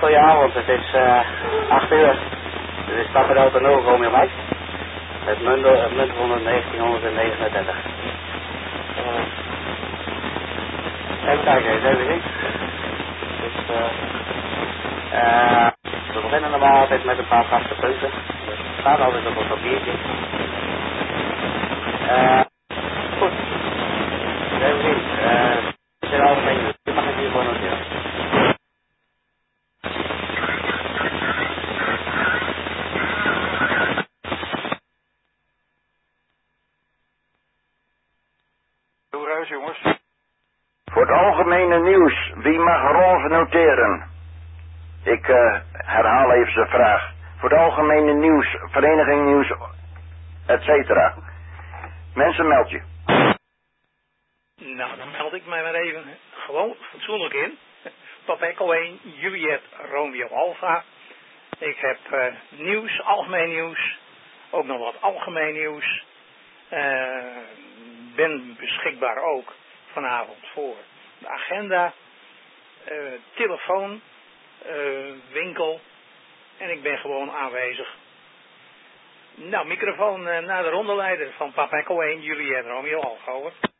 Goedenavond, het is 8 uur. Dit is Papa Delta 0, Romeo Mike. Met munt 1939. Even kijken, even zien. Dus, we beginnen normaal altijd met een paar vaste punten. Dus het staat altijd op een papiertje. Goed. Even zien. Het is algemeen. Die mag ik hier gewoon noteren. Jongens. Voor het algemene nieuws, wie mag roze noteren? Ik herhaal even zijn vraag. Voor het algemene nieuws, vereniging nieuws, etc. Mensen, meld je. Nou, dan meld ik mij maar even gewoon fatsoenlijk in. Papa Echo 1, Juliet Romeo Alpha. Ik heb nieuws, algemeen nieuws. Ook nog wat algemeen nieuws. Ben beschikbaar ook vanavond voor de agenda, telefoon, winkel en ik ben gewoon aanwezig. Nou, microfoon naar de rondeleider van Papa Echo 1, Juliet Romeo Alpha.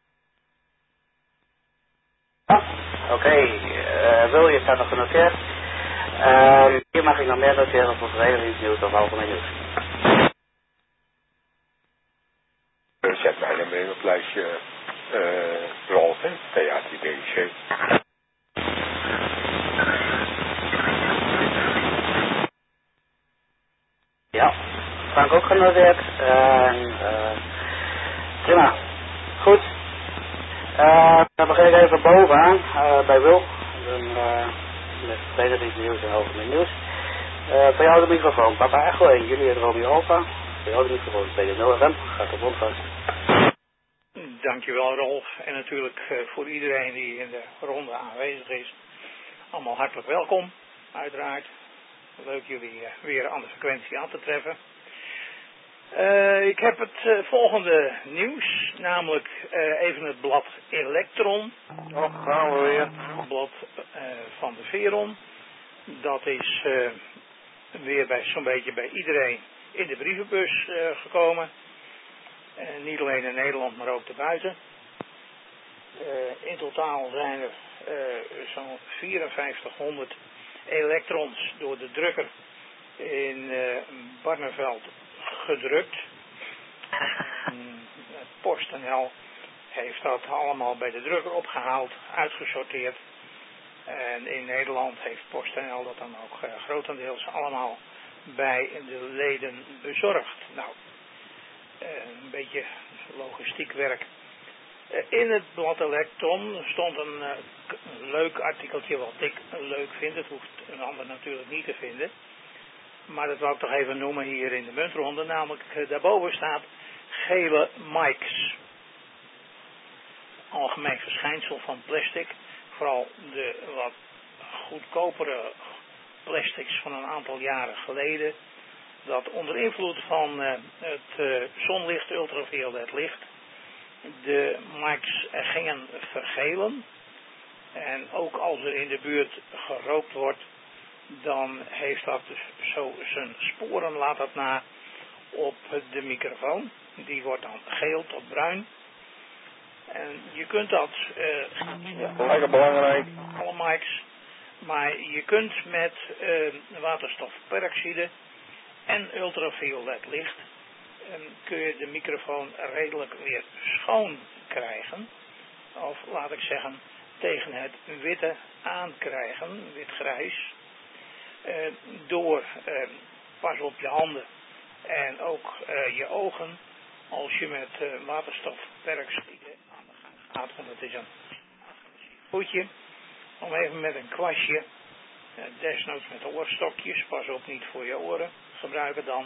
Oké, wil je staat nog genoteerd. Hier mag ik nog meer noteren voor verenigingsnieuws of algemeen nieuws. Zet mij dan mee op het lijstje Rolf, THTBC. Ja, Frank ook genoteerd. Prima. Goed. Dan begin ik even bovenaan bij Wil. Met verenigingsnieuws en algemeen nieuws. Voor jou de microfoon. Papa Echo 1, Juliet Romeo Alpha. Voor jou de microfoon. TD0 FM. Gaat op rondvast. Dankjewel Rolf. En natuurlijk voor iedereen die in de ronde aanwezig is. Allemaal hartelijk welkom. Uiteraard. Leuk jullie weer aan de frequentie aan te treffen. Ik heb het volgende nieuws. Namelijk even het blad Elektron. Gaan we weer. Het blad van de Veron. Dat is weer bij zo'n beetje bij iedereen in de brievenbus gekomen. Niet alleen in Nederland, maar ook daarbuiten. In totaal zijn er zo'n 5400 elektrons door de drukker in Barneveld gedrukt. PostNL heeft dat allemaal bij de drukker opgehaald, uitgesorteerd. En in Nederland heeft PostNL dat dan ook grotendeels allemaal bij de leden bezorgd. Nou, een beetje logistiek werk. In het blad Elektron stond een leuk artikeltje wat ik leuk vind. Het hoeft een ander natuurlijk niet te vinden. Maar dat wil ik toch even noemen hier in de muntronde. Namelijk daarboven staat gele mics. Algemeen verschijnsel van plastic. Vooral de wat goedkopere plastics van een aantal jaren geleden. Dat onder invloed van het zonlicht, ultraviolet licht, de mics gingen vergelen. En ook als er in de buurt gerookt wordt, dan heeft dat zo zijn sporen, laat dat na op de microfoon. Die wordt dan geel tot bruin. En je kunt dat, Lekker belangrijk. alle mics, maar je kunt met waterstofperoxide en ultraviolet licht kun je de microfoon redelijk weer schoon krijgen. Of laat ik zeggen, tegen het witte aankrijgen, wit-grijs. Door pas op je handen en ook je ogen als je met waterstofperoxide aan de gang gaat. Want het is een goedje om even met een kwastje, desnoods met oorstokjes, pas op niet voor je oren, gebruiken dan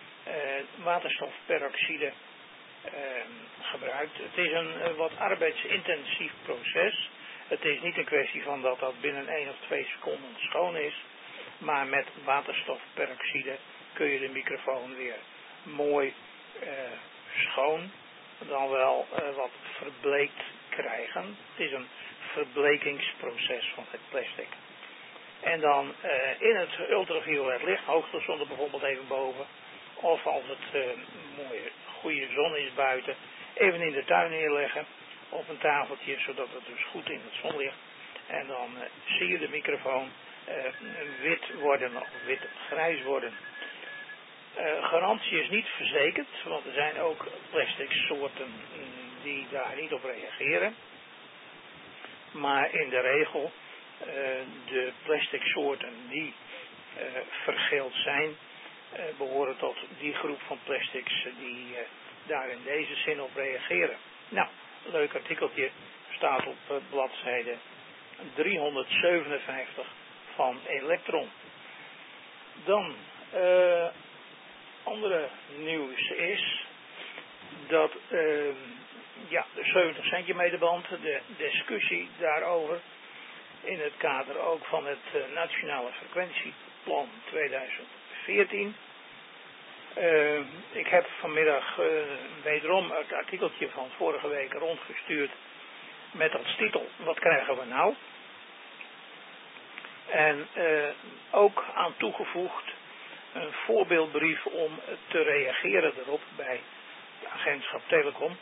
waterstofperoxide gebruikt. Het is een wat arbeidsintensief proces. Het is niet een kwestie van dat dat binnen 1 of 2 seconden schoon is. Maar met waterstofperoxide kun je de microfoon weer mooi schoon, dan wel wat verbleekt krijgen. Het is een verblekingsproces van het plastic. En dan in het ultraviolet licht, hoogte stond er bijvoorbeeld even boven. Of als het mooie, goede zon is buiten, even in de tuin neerleggen op een tafeltje, zodat het dus goed in het zonlicht. En dan zie je de microfoon wit worden of wit-grijs worden. Garantie is niet verzekerd, want er zijn ook plastic soorten die daar niet op reageren. Maar in de regel, de plastic soorten die vergeeld zijn, behoren tot die groep van plastics die daar in deze zin op reageren. Nou, een leuk artikeltje staat op bladzijde 357 van Elektron. Dan andere nieuws is dat de 70 centimeter band, de discussie daarover in het kader ook van het Nationale Frequentieplan 2014. Ik heb vanmiddag wederom het artikeltje van vorige week rondgestuurd met als titel: wat krijgen we nou? En ook aan toegevoegd een voorbeeldbrief om te reageren erop bij het agentschap Telecom.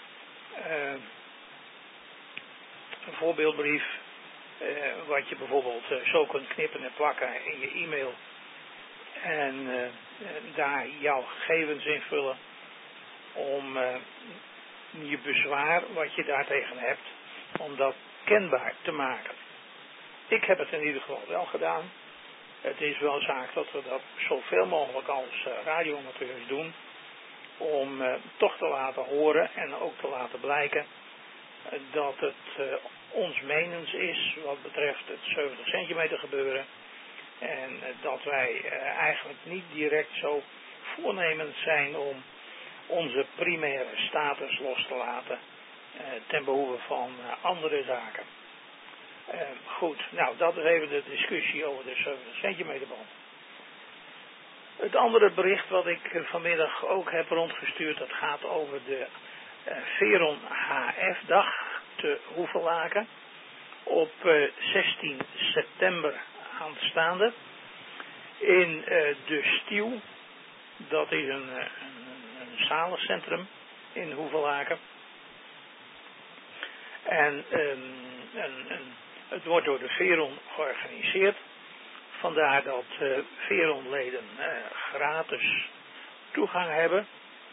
Een voorbeeldbrief wat je bijvoorbeeld zo kunt knippen en plakken in je e-mail en daar jouw gegevens invullen om je bezwaar wat je daartegen hebt, om dat kenbaar te maken. Ik heb het in ieder geval wel gedaan. Het is wel zaak dat we dat zoveel mogelijk als radioamateurs doen, om toch te laten horen en ook te laten blijken dat het ons menens is wat betreft het 70 centimeter gebeuren. En dat wij eigenlijk niet direct zo voornemens zijn om onze primaire status los te laten ten behoeve van andere zaken. Goed, nou dat is even de discussie over de 70 centimeter band. Het andere bericht wat ik vanmiddag ook heb rondgestuurd, dat gaat over de Veron HF-dag te Hoevelaken op 16 september aanstaande in de Stiel. Dat is een zalencentrum in Hoevelaken. En het wordt door de Veron georganiseerd. Vandaar dat Veron-leden gratis toegang hebben.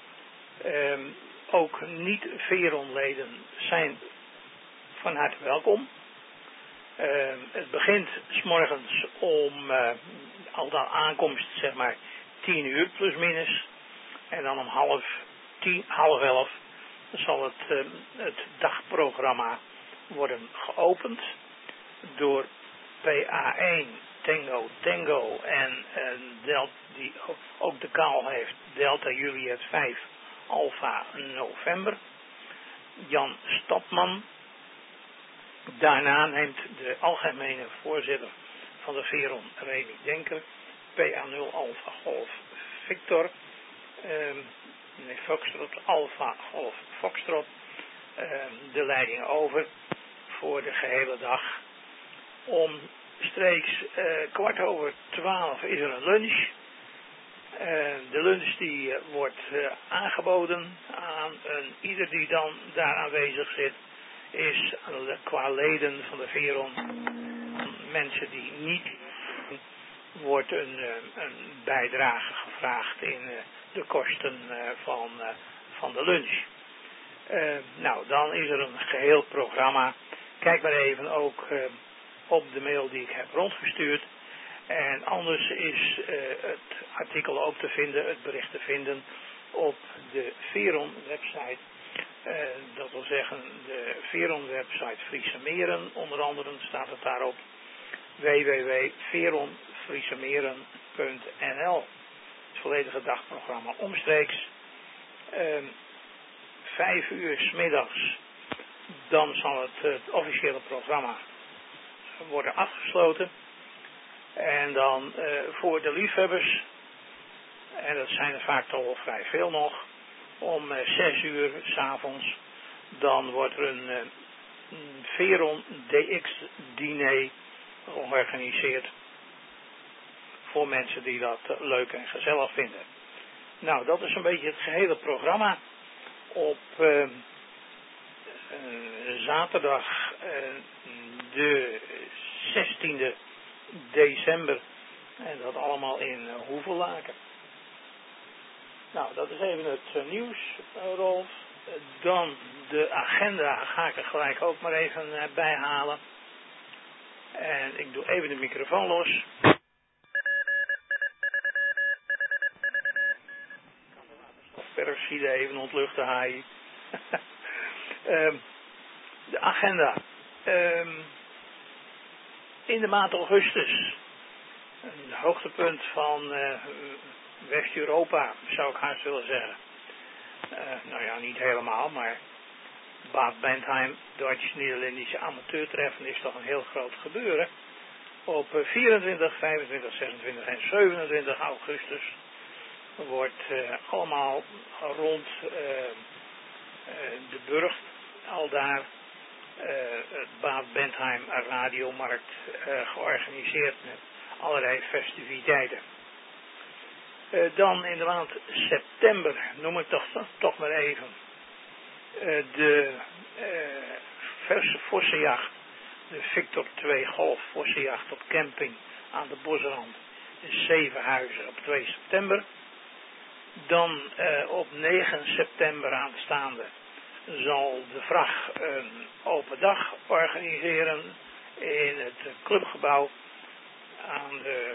Ook niet-Veron-leden zijn van harte welkom. Het begint 's morgens om al de aankomst, zeg maar 10 uur plus minus. En dan om half 11 zal het dagprogramma worden geopend door PA1 Tango Tango en die ook de kaal heeft Delta Juliet 5 Alpha November. Jan Stapman. Daarna neemt de algemene voorzitter van de Veron, Remy Denker, PA0 Alpha Golf Victor, Foxtrot Alpha Golf Foxtrot, de leiding over voor de gehele dag. Om streeks 11:15 is er een lunch. De lunch die wordt aangeboden aan ieder die dan daar aanwezig zit, is qua leden van de Veron, mensen die niet, wordt een bijdrage gevraagd in de kosten van de lunch. Nou, dan is er een geheel programma. Kijk maar even ook op de mail die ik heb rondgestuurd. En anders is het artikel ook te vinden, het bericht te vinden op de Veron website. Dat wil zeggen de Veron website Friese Meren, onder andere staat het daarop www.veronfriesemeren.nl. Het volledige dagprogramma omstreeks 5 uur 's middags. Dan zal het officiële programma worden afgesloten. En dan voor de liefhebbers, en dat zijn er vaak toch wel vrij veel nog, om 6 uur 's avonds, dan wordt er een Veron DX diner georganiseerd voor mensen die dat leuk en gezellig vinden. Nou, dat is een beetje het gehele programma. Op zaterdag de 16e december. En dat allemaal in Hoevelaken. Nou, dat is even het nieuws, Rolf. Dan de agenda ga ik er gelijk ook maar even bij halen. En ik doe even de microfoon los. Peroxide even ontluchten, haai. De agenda. In de maand augustus. Een hoogtepunt van West-Europa, zou ik haast willen zeggen. Nou ja, niet helemaal, maar Bad Bentheim, Duits-Nederlandische amateurtreffen is toch een heel groot gebeuren. Op 24, 25, 26 en 27 augustus wordt allemaal rond de burcht, al daar het Bad Bentheim radiomarkt georganiseerd met allerlei festiviteiten. Dan in de maand september, noem ik toch maar even, de verse vossenjacht, de Victor 2 Golf vossenjacht op camping aan de Bosrand, de Zevenhuizen op 2 september. Dan op 9 september aanstaande zal de vracht een open dag organiseren in het clubgebouw aan de,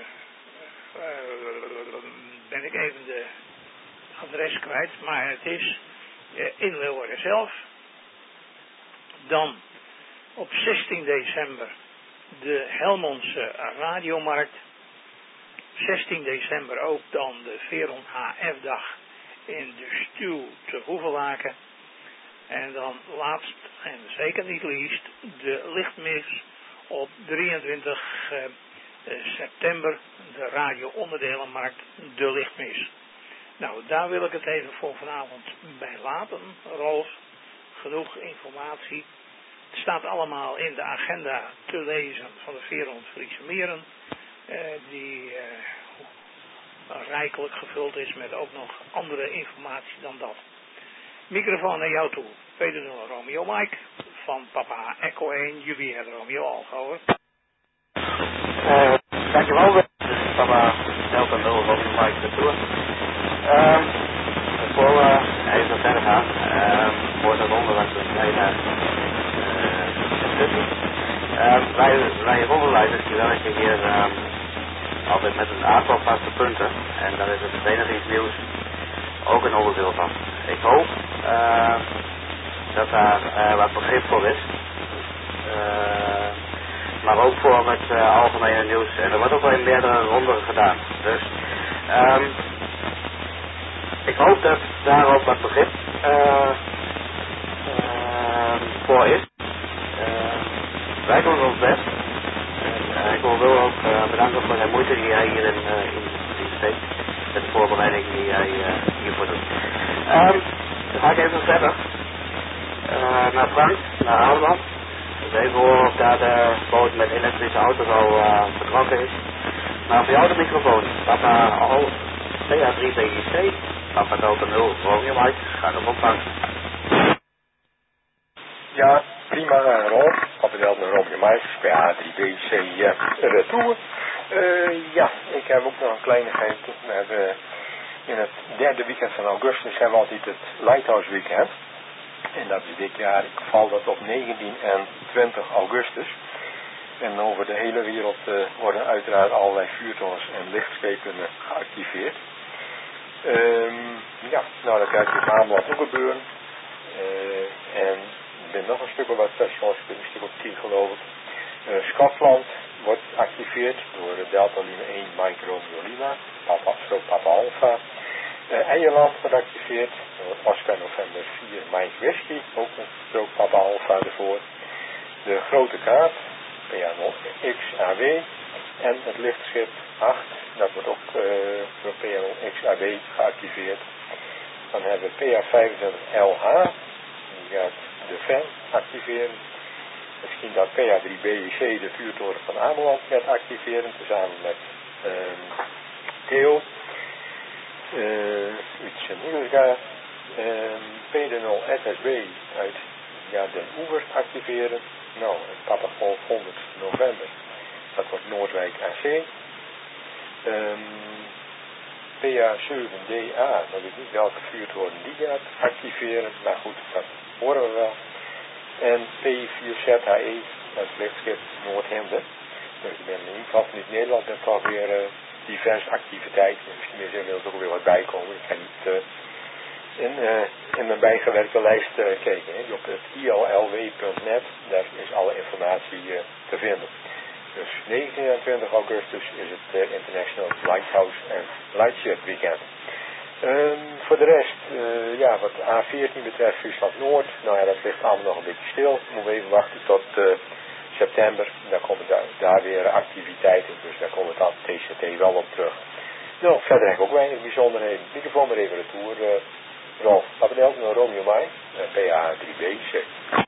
ben ik even de adres kwijt, maar het is in Leeuwarden zelf. Dan op 16 december de Helmondse radiomarkt. 16 december ook dan de Veron HF-dag in de Stuw te Hoevelaken. En dan laatst en zeker niet least de lichtmis op 23 september, de radio-onderdelenmarkt De Lichtmis. Nou, daar wil ik het even voor vanavond bij laten, Rolf. Genoeg informatie. Het staat allemaal in de agenda te lezen van de Veron Friese Meren. Die rijkelijk gevuld is met ook nog andere informatie dan dat. Microfoon naar jou toe. Peter Romeo Mike van Papa Echo 1. Jullie hebben Romeo al gehoord. Dankjewel. Papa Delta 0 Romeo Mike retour. Voor we even verder gaan, voor de ronde wat we zijn wij rondenleiders die werken hier altijd met een aantal vaste punten. En daar is het verenigingsnieuws ook een onderdeel van. Ik hoop dat daar wat begrip voor is. Maar ook voor het algemene nieuws. En er wordt ook wel in meerdere ronden gedaan. Dus ik hoop dat daar ook wat begrip voor is. Wij doen ons best. En ik wil ook bedanken voor de moeite die hij hierin steekt. Met de voorbereiding die hij hiervoor doet. Dan ga ik even verder. Naar Frank, naar Ameland. Dus even horen of daar de boot met elektrische auto's al vertrokken is. Maar voor jou de microfoon. Papa al PA3 BIC. Papa Delta 0 Romeo Mike. Ga hem opvangen. Ja, prima, Rolf. Papa Delta Romeo Mike. PA3 BIC retour. Ja, ik heb ook nog een kleinigheid. We hebben in het derde weekend van augustus hebben we altijd het Lighthouse Weekend. En dat is dit jaar, valt dat op 19 en 20 augustus. En over de hele wereld worden uiteraard allerlei vuurtorens en lichtschepen geactiveerd. Ja, nou dat gaat in Ameland ook gebeuren. En er zijn nog een stuk wat festivals, een stuk op 10 geloof ik. Schotland wordt geactiveerd door de Delta Lima 1 Mike Romeo Lima, Papa Alpha. Eierland wordt geactiveerd door Oscar November 4 Mike Whisky, ook een strook Papa Alpha ervoor. De Grote Kaart, PA0XAW en het lichtschip 8, dat wordt ook door PA0XAW geactiveerd. Dan hebben we PA25LH, die gaat de fan activeren. Misschien dat PA3BEC de vuurtoren van Ameland gaat activeren, tezamen met 2 uit Den Oever activeren. Nou, het Papagolf 100 november. Dat wordt Noordwijk AC. PA7DA, dat weet niet welke vuurtoren die gaat activeren, maar goed, dat horen we wel. En P4ZHE, dat is vliegschip Noordhemde. Dus ik ben in ieder geval in Nederland en toch weer diverse activiteiten. Misschien is er inmiddels ook weer wat bijkomen. Ik ga niet in mijn bijgewerkte lijst kijken. Hè. Op het ILLW.net, daar is alle informatie te vinden. Dus 19 en 20 augustus is het International Lighthouse and Lightshed Weekend. Voor de rest, wat A14 betreft Friesland Noord, nou ja, dat ligt allemaal nog een beetje stil. Moeten we even wachten tot september. Dan komen daar weer activiteiten, dus daar komt het TCT wel op terug. Nou, verder heb ik ook weinig bijzonderheden. Microfoon maar even retour. Rolf, Papendel, Romeo Mai, PA3B.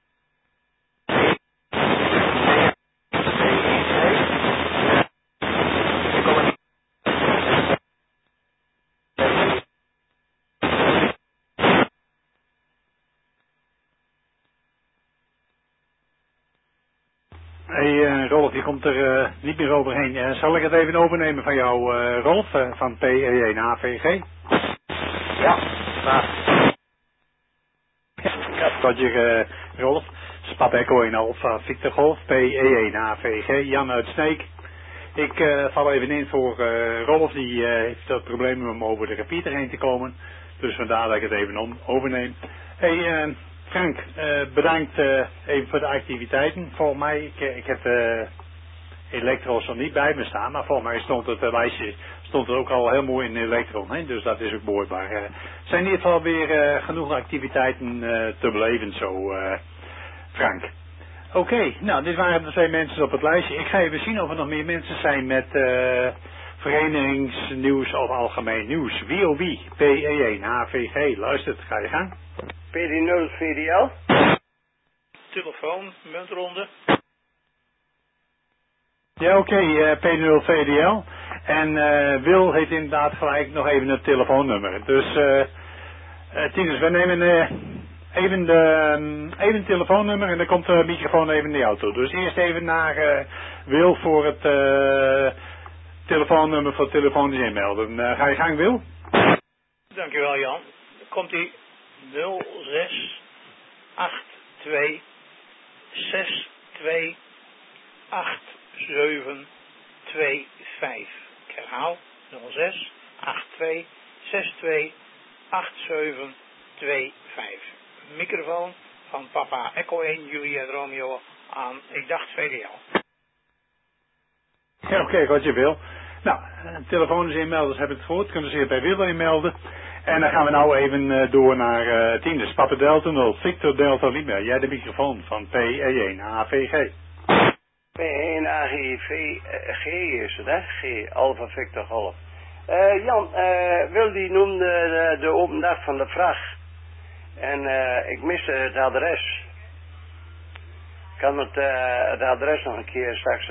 Hey Rolf, je komt er niet meer overheen. Zal ik het even overnemen van jou, Rolf, van PE1AVG? Ja, maar... Tot je, Rolf. Papa Echo 1 Alpha Victor Golf, PE1AVG, Jan uit Sneek. Ik val even in voor Rolf, die heeft het probleem om over de repeater heen te komen. Dus vandaar dat ik het even overneem. Hey Frank, bedankt even voor de activiteiten. Volgens mij, ik heb Elektros nog niet bij me staan, maar volgens mij stond het lijstje er ook al heel mooi in Elektron, hè? Dus dat is ook mooi. Er zijn in ieder geval weer genoeg activiteiten te beleven zo, Frank. Oké, nou dit waren de 2 mensen op het lijstje. Ik ga even zien of er nog meer mensen zijn met verenigingsnieuws of algemeen nieuws. Wie of wie? PE1 HVG, luistert, ga je gang. PD0 VDL. Telefoon, muntronde. Ja, oké, P0 VDL. En Wil heeft inderdaad gelijk nog even het telefoonnummer. Dus, Tinus, we nemen even het telefoonnummer en dan komt de microfoon even in de auto. Dus eerst even naar Wil voor het telefoonnummer voor telefonisch inmelden. Ga je gang, Wil? Dankjewel, Jan. Dan komt die 06 82 62 87 25. Ik herhaal 06 82 62 87 25. Microfoon van Papa Echo 1 Julia Romeo aan, ik dacht VDL. Ja, oké, wat je wil. Nou, telefonisch inmelders hebben het gehoord, kunnen zich bij Wil inmelden. En dan gaan we nou even door naar Tinus, Papa Delta 0, Victor Delta Lima. Jij de microfoon van PE1 AVG. P1 AGVG is het, hè? G, Alpha Victor Golf. Jan, Wil die noemde de open dag van de vracht. En ik miste het adres. Kan het adres nog een keer straks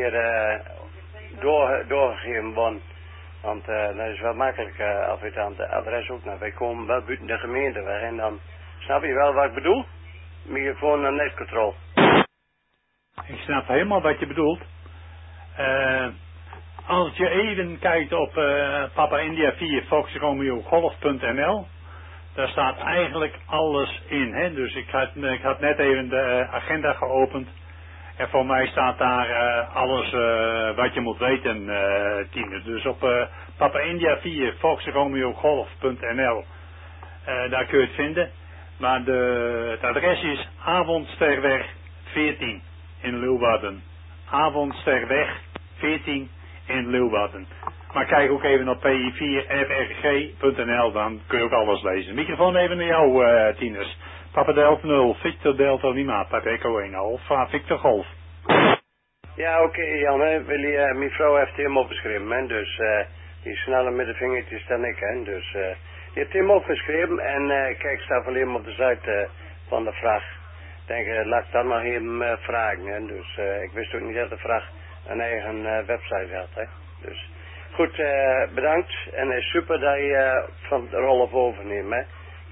doorgegeven worden? Want dat is wel makkelijk als je het adres ook naar. Wij komen wel buiten de gemeente weg en dan snap je wel wat ik bedoel? Microfoon naar netcontrole. Ik snap helemaal wat je bedoelt. Als je even kijkt op Papa India 4 Fox Romeo Golf.nl, daar staat eigenlijk alles in. Hè? Dus ik had net even de agenda geopend. En voor mij staat daar alles wat je moet weten, Tinus. Dus op Papa India 4 Fox Romeo Golf.nl, daar kun je het vinden. Maar het adres is Avondsterweg 14 in Leeuwarden. Avondsterweg 14 in Leeuwarden. Maar kijk ook even op pi4frg.nl, dan kun je ook alles lezen. Microfoon even naar jou, Tinus. Papa Delta 0, Victor Delta Lima, Papa Echo 1 Alpha, Victor Golf. Ja, oké, Jan, hè. Mijn vrouw heeft hem opgeschreven, hè. Dus die is sneller met de vingertjes dan ik, hè. Dus die heeft hem opgeschreven en kijk, staat alleen op de site van de vraag. Ik denk, laat ik dat nog even vragen, hè. Dus ik wist ook niet dat de vraag een eigen website had, hè. Dus goed, bedankt. En super dat je van Rolf overneemt, hè.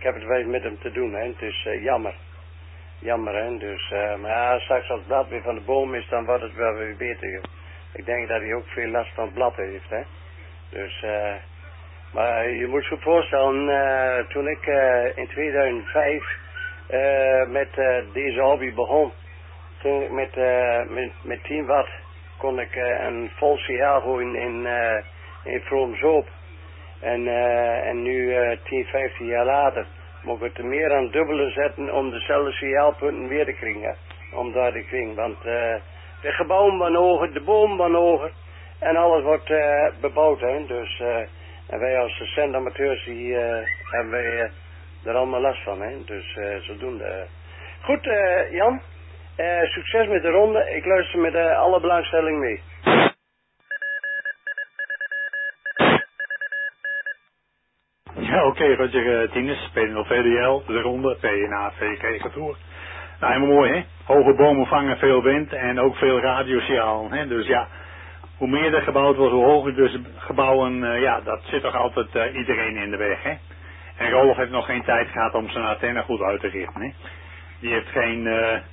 ik heb het wel met hem te doen, hè. Het is jammer. Jammer, hè. Dus, maar ja, straks als het blad weer van de boom is, dan wordt het wel weer beter, joh. Ik denk dat hij ook veel last van het blad heeft, hè. Dus, maar je moet je voorstellen, toen ik in 2005 met deze hobby begon, toen ik met 10 watt kon ik een vol signaal gooien in Vroomsoop. En nu 10, 15 jaar later moet ik het er meer aan dubbele zetten om dezelfde signaalpunten weer te krijgen. Om daar te krijgen. Want de gebouwen van hoger, de bomen van hoger en alles wordt bebouwd. Hè. Dus, en wij als zendamateurs die hebben wij er allemaal last van. Hè. Dus zodoende. Goed Jan, succes met de ronde. Ik luister met alle belangstelling mee. Ja, oké, Roger Tienes, PNL VDL, de ronde, PNA, VK, Retour. Nou, helemaal mooi, hè? Hoge bomen vangen veel wind en ook veel radiosignaal, hè? Dus ja, hoe meer er gebouwd wordt, hoe hoger dus gebouwen, ja, dat zit toch altijd iedereen in de weg, hè? En Rolf heeft nog geen tijd gehad om zijn antenne goed uit te richten, hè? Die heeft geen,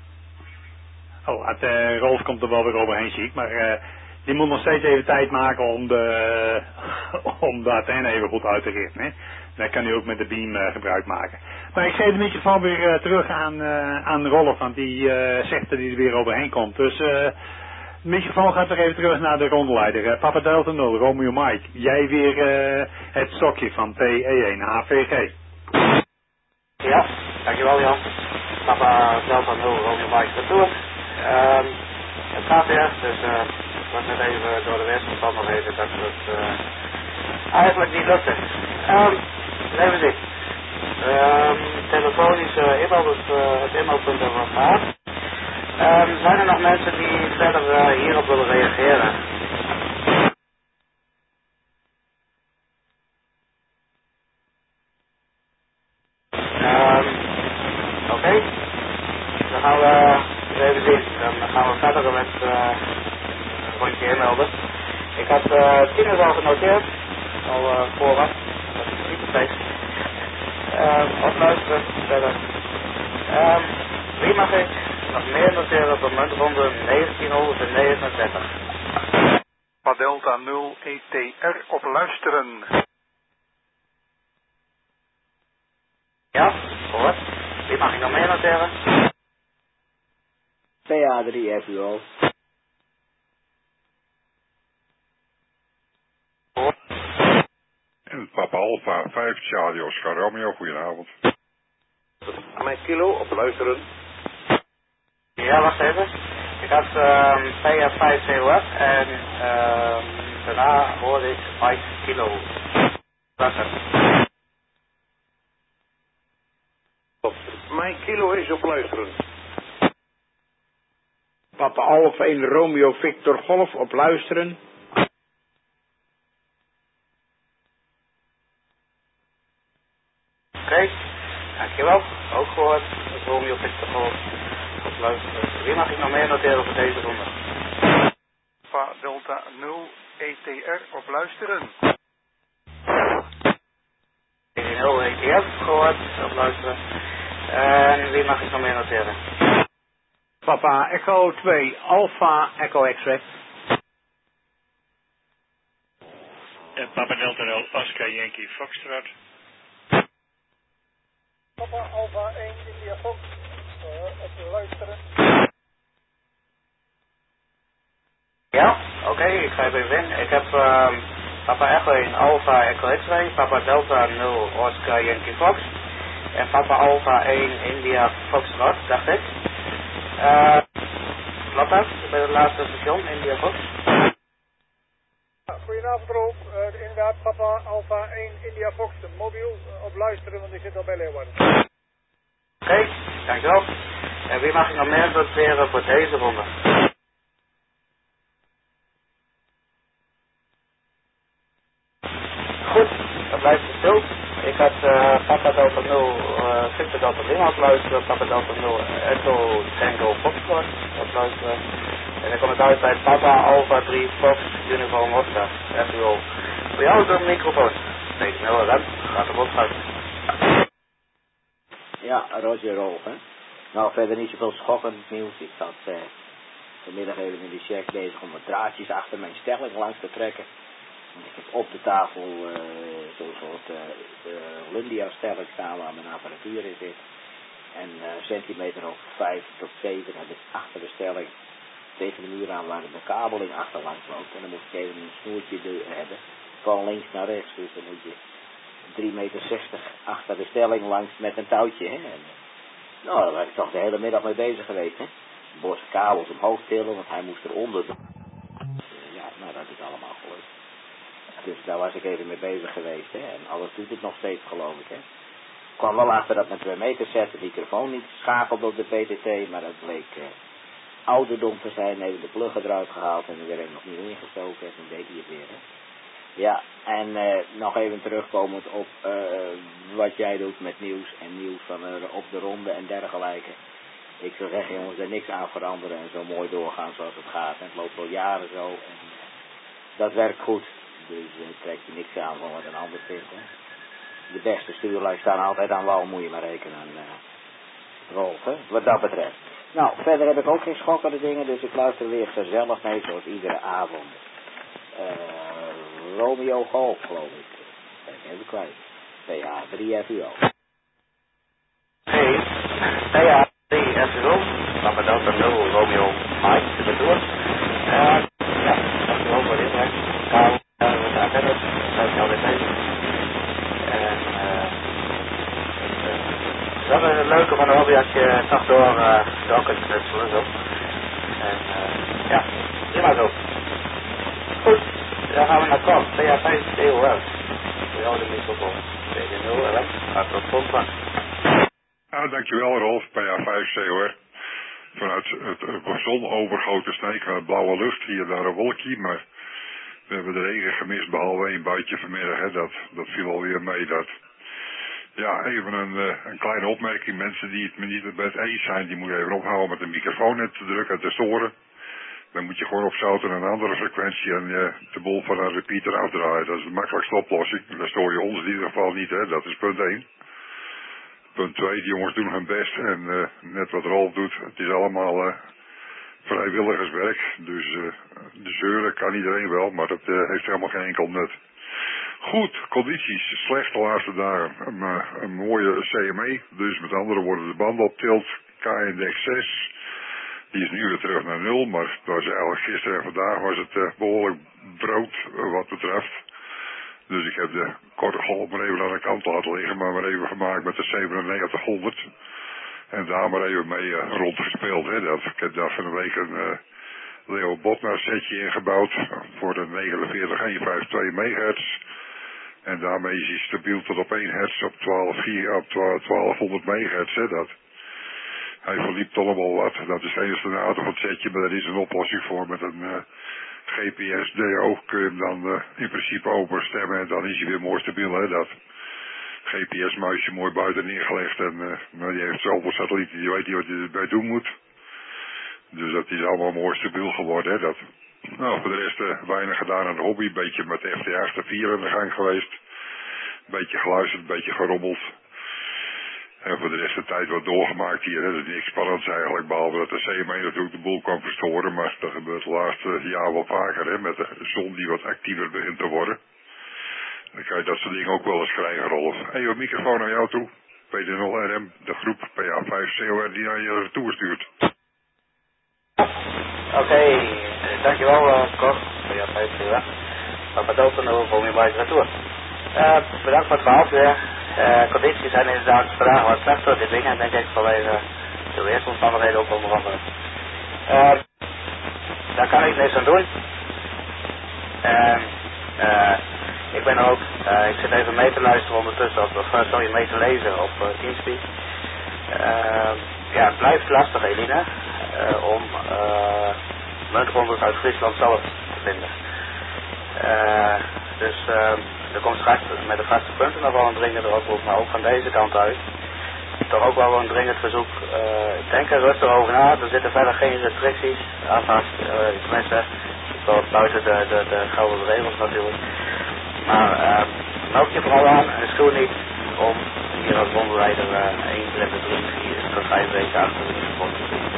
Rolf komt er wel weer overheen, zie ik, maar die moet nog steeds even tijd maken om de antenne even goed uit te richten, hè? Dan kan hij ook met de beam gebruik maken. Maar ik geef de microfoon weer terug aan Rolf, want die zegt dat hij er weer overheen komt. Dus de microfoon gaat weer even terug naar de rondeleider. Papa Delta 0, Romeo Mike. Jij weer het stokje van PE1 HVG. Ja, dankjewel Jan. Papa Delta 0, Romeo Mike, retour. Het gaat weer, dus ik was net even door de weersomstandigheden dat het eigenlijk niet lukte. Even zien. Telefonische e-mail, dus het e-mailpunt ervan gaat. Zijn er nog mensen die verder hierop willen reageren? Oké. Dan gaan we even zien. Dan gaan we verder met een rondje e-mailden. Ik had 10 al genoteerd. Al vooraf. Dat is niet steeds. Opluisteren verder. Wie mag ik nog meer noteren op de muntronde 1939? Delta 0 ETR op luisteren. Ja, hoor. Wie mag ik nog meer noteren? PA3 FUO. En Papa Alpha 5 Charlie Oscar Romeo, goedenavond. Mijn kilo op luisteren. Ja, wacht even. Ik had PA5 COF en daarna hoorde ik 5 kilo. Mijn kilo is op luisteren. Papa Alpha 1 Romeo Victor Golf op luisteren. Oké, dankjewel. Ook gehoord. Romeo Victor Golf op luisteren. Wie mag ik nog meer noteren voor deze ronde? Papa Delta 0 ETR op luisteren. 0 ETF gehoord op luisteren. En wie mag ik nog meer noteren? Papa Echo 2 Alpha Echo X-Ray. Papa Delta 0 Oscar Yankee Foxtrot. Papa Alpha 1 India Fox op luisteren. Ja, oké, ik ga even in. Ik heb Papa Echo 1 Alpha Echo X-Ray, Papa Delta 0 Oscar Yankee Fox en Papa Alpha 1 India Foxtrot, dacht ik. Klopt dat? Bij het laatste station, India Fox? Goedenavond Rolf, inderdaad Papa Alpha 1 India Fox, mobiel op luisteren, want ik zit al bij Leeuwarden. Oké, dankjewel. En wie mag ik nog meer noteren voor deze ronde? Goed, dan blijft het stil. Ik had Papa Delta 0, Victor Delta Lima op luisteren, Papa Delta 0, Echo Tango Foxtrot op luisteren. En dan kom ik uit bij Papa Alpha 3 Fox Uniform Oscar, FUO. Voor jou is een microfoon. Nee, snel dan, gaat er op uit. Ja, Roger Rolf, hè. Nou, verder niet zoveel schokkend nieuws. Ik zat vanmiddag even in de check bezig om wat draadjes achter mijn stelling langs te trekken. Ik heb op de tafel zo'n soort Lundia-stelling staan waar mijn apparatuur in zit. En centimeter of 5 tot 7 heb ik achter de stelling tegen de muur aan waar de bekabeling achterlangs loopt. En dan moet ik even een snoertje hebben van links naar rechts. Dus dan moet je 3,60 meter achter de stelling langs met een touwtje. Hè. En, nou, daar was ik toch de hele middag mee bezig geweest. Hè. Borst kabels omhoog tillen, want hij moest eronder. Ja, nou dat is allemaal gelukt. Dus daar was ik even mee bezig geweest. Hè. En alles doet het nog steeds, geloof ik. Hè. Ik kwam wel achter dat mijn 2 meter set de microfoon niet schakelde op de PTT, maar dat bleek ouderdom te zijn. Even de pluggen eruit gehaald en er weer even opnieuw ingestoken en toen deed hij het weer. Hè. Ja, en nog even terugkomend op wat jij doet met nieuws en nieuws van op de ronde en dergelijke. Ik zou zeggen, jongens, er niks aan veranderen en zo mooi doorgaan zoals het gaat. En het loopt al jaren zo en dat werkt goed. Dus trek je niks aan van wat een ander vindt. Hè. De beste stuurlui staan altijd aan wal, moet je maar rekenen. Rolf, hè, wat dat betreft. Nou, verder heb ik ook geen schokkende dingen, dus ik luister weer gezellig mee zoals iedere avond. Romeo Golf, geloof ik. Ben ik even kwijt. PA3FUO. Hey, PA3FUO. Papa Delta 0, Romeo Mike, de door. Ja, dankjewel voor dit, hè. Karel, we gaan verder. Zijn we alweer bezig. En, dat is het leuke van de hobby als je toch door kunt knutselen, zo. En, ja, prima zo. Goed. Dan gaan we naar Kort, PA5 COL. We houden de microfoon. PD0 LM, gaat tot Pompa. Dankjewel Rolf, PA5 COR. Vanuit het zonovergoten Sneek, blauwe lucht, hier daar een wolkje, maar we hebben de regen gemist, behalve 1 buitje vanmiddag, hè. Dat viel alweer mee. Ja, even een kleine opmerking. Mensen die het me niet met eens zijn, die moeten even ophouden met de microfoon net te drukken en te storen. Dan moet je gewoon opzouten naar een andere frequentie en de boel van een repeater afdraaien. Dat is de makkelijkste oplossing. Dan stoor je ons in ieder geval niet, hè. Dat is punt 1. Punt 2, die jongens doen hun best en net wat Rolf doet, het is allemaal vrijwilligerswerk. Dus de zeuren kan iedereen wel, maar dat heeft helemaal geen enkel nut. Goed, condities slecht de laatste dagen. Een mooie CME, dus met andere woorden de band op tilt, K-index 6. Die is nu weer terug naar 0, maar het was eigenlijk gisteren en vandaag was het behoorlijk brood wat betreft. Dus ik heb de korte golf maar even aan de kant laten liggen, maar even gemaakt met de 9700. En daar maar even mee rondgespeeld. Hè. Ik heb daar van de week een Leo Botnar setje ingebouwd voor de 49152 megahertz. En daarmee is hij stabiel tot op 1 hertz op 1200 megahertz. Hè, Hij verliep allemaal wat. Dat is het enige nadeel van het setje, maar er is een oplossing voor met een GPS-DO. Kun je hem dan in principe overstemmen en dan is hij weer mooi stabiel. Hè, dat GPS-muisje mooi buiten neergelegd en maar die heeft zoveel satellieten, die weet niet wat hij erbij doen moet. Dus dat is allemaal mooi stabiel geworden. Hè, Nou, voor de rest weinig gedaan aan de hobby. Een beetje met de FT4 aan de gang geweest. Een beetje geluisterd, een beetje gerommeld. En voor de rest de tijd wat doorgemaakt hier. Hè. Dat is niks spannends eigenlijk, behalve dat de CME natuurlijk de boel kwam verstoren. Maar dat gebeurt het laatste jaar wel vaker, hè, met de zon die wat actiever begint te worden. Dan kan je dat soort dingen ook wel eens krijgen, Rolf. Hey, een microfoon naar jou toe. PD0RM, de groep PA5 COR die naar je retour stuurt. Oké, dankjewel Cor. PA5 COR. Papa Delta 0, Romeo Mike retour. Bedankt voor het verhaal weer. Condities zijn inderdaad vandaag wat slechter, dit ding, en denk ik vanwege de weersomstandigheden ook onder andere. Daar kan ik niks aan doen. Ik ben ook, ik zit even mee te luisteren ondertussen, mee te lezen op Teamspeak. Ja, het blijft lastig, Eline, om muntrondes uit Friesland zelf te vinden. Dus er komt straks met de vaste punten nog wel een dringende oproep, maar ook van deze kant uit. Toch ook wel een dringend verzoek. Denk er rustig over na, er zitten verder geen restricties aan vast. Tenminste, buiten de geldende regels natuurlijk. Maar meld je vooral aan en schuw niet om hier als rondleider 1 Drenthe 3 tot 5 weken achter de support.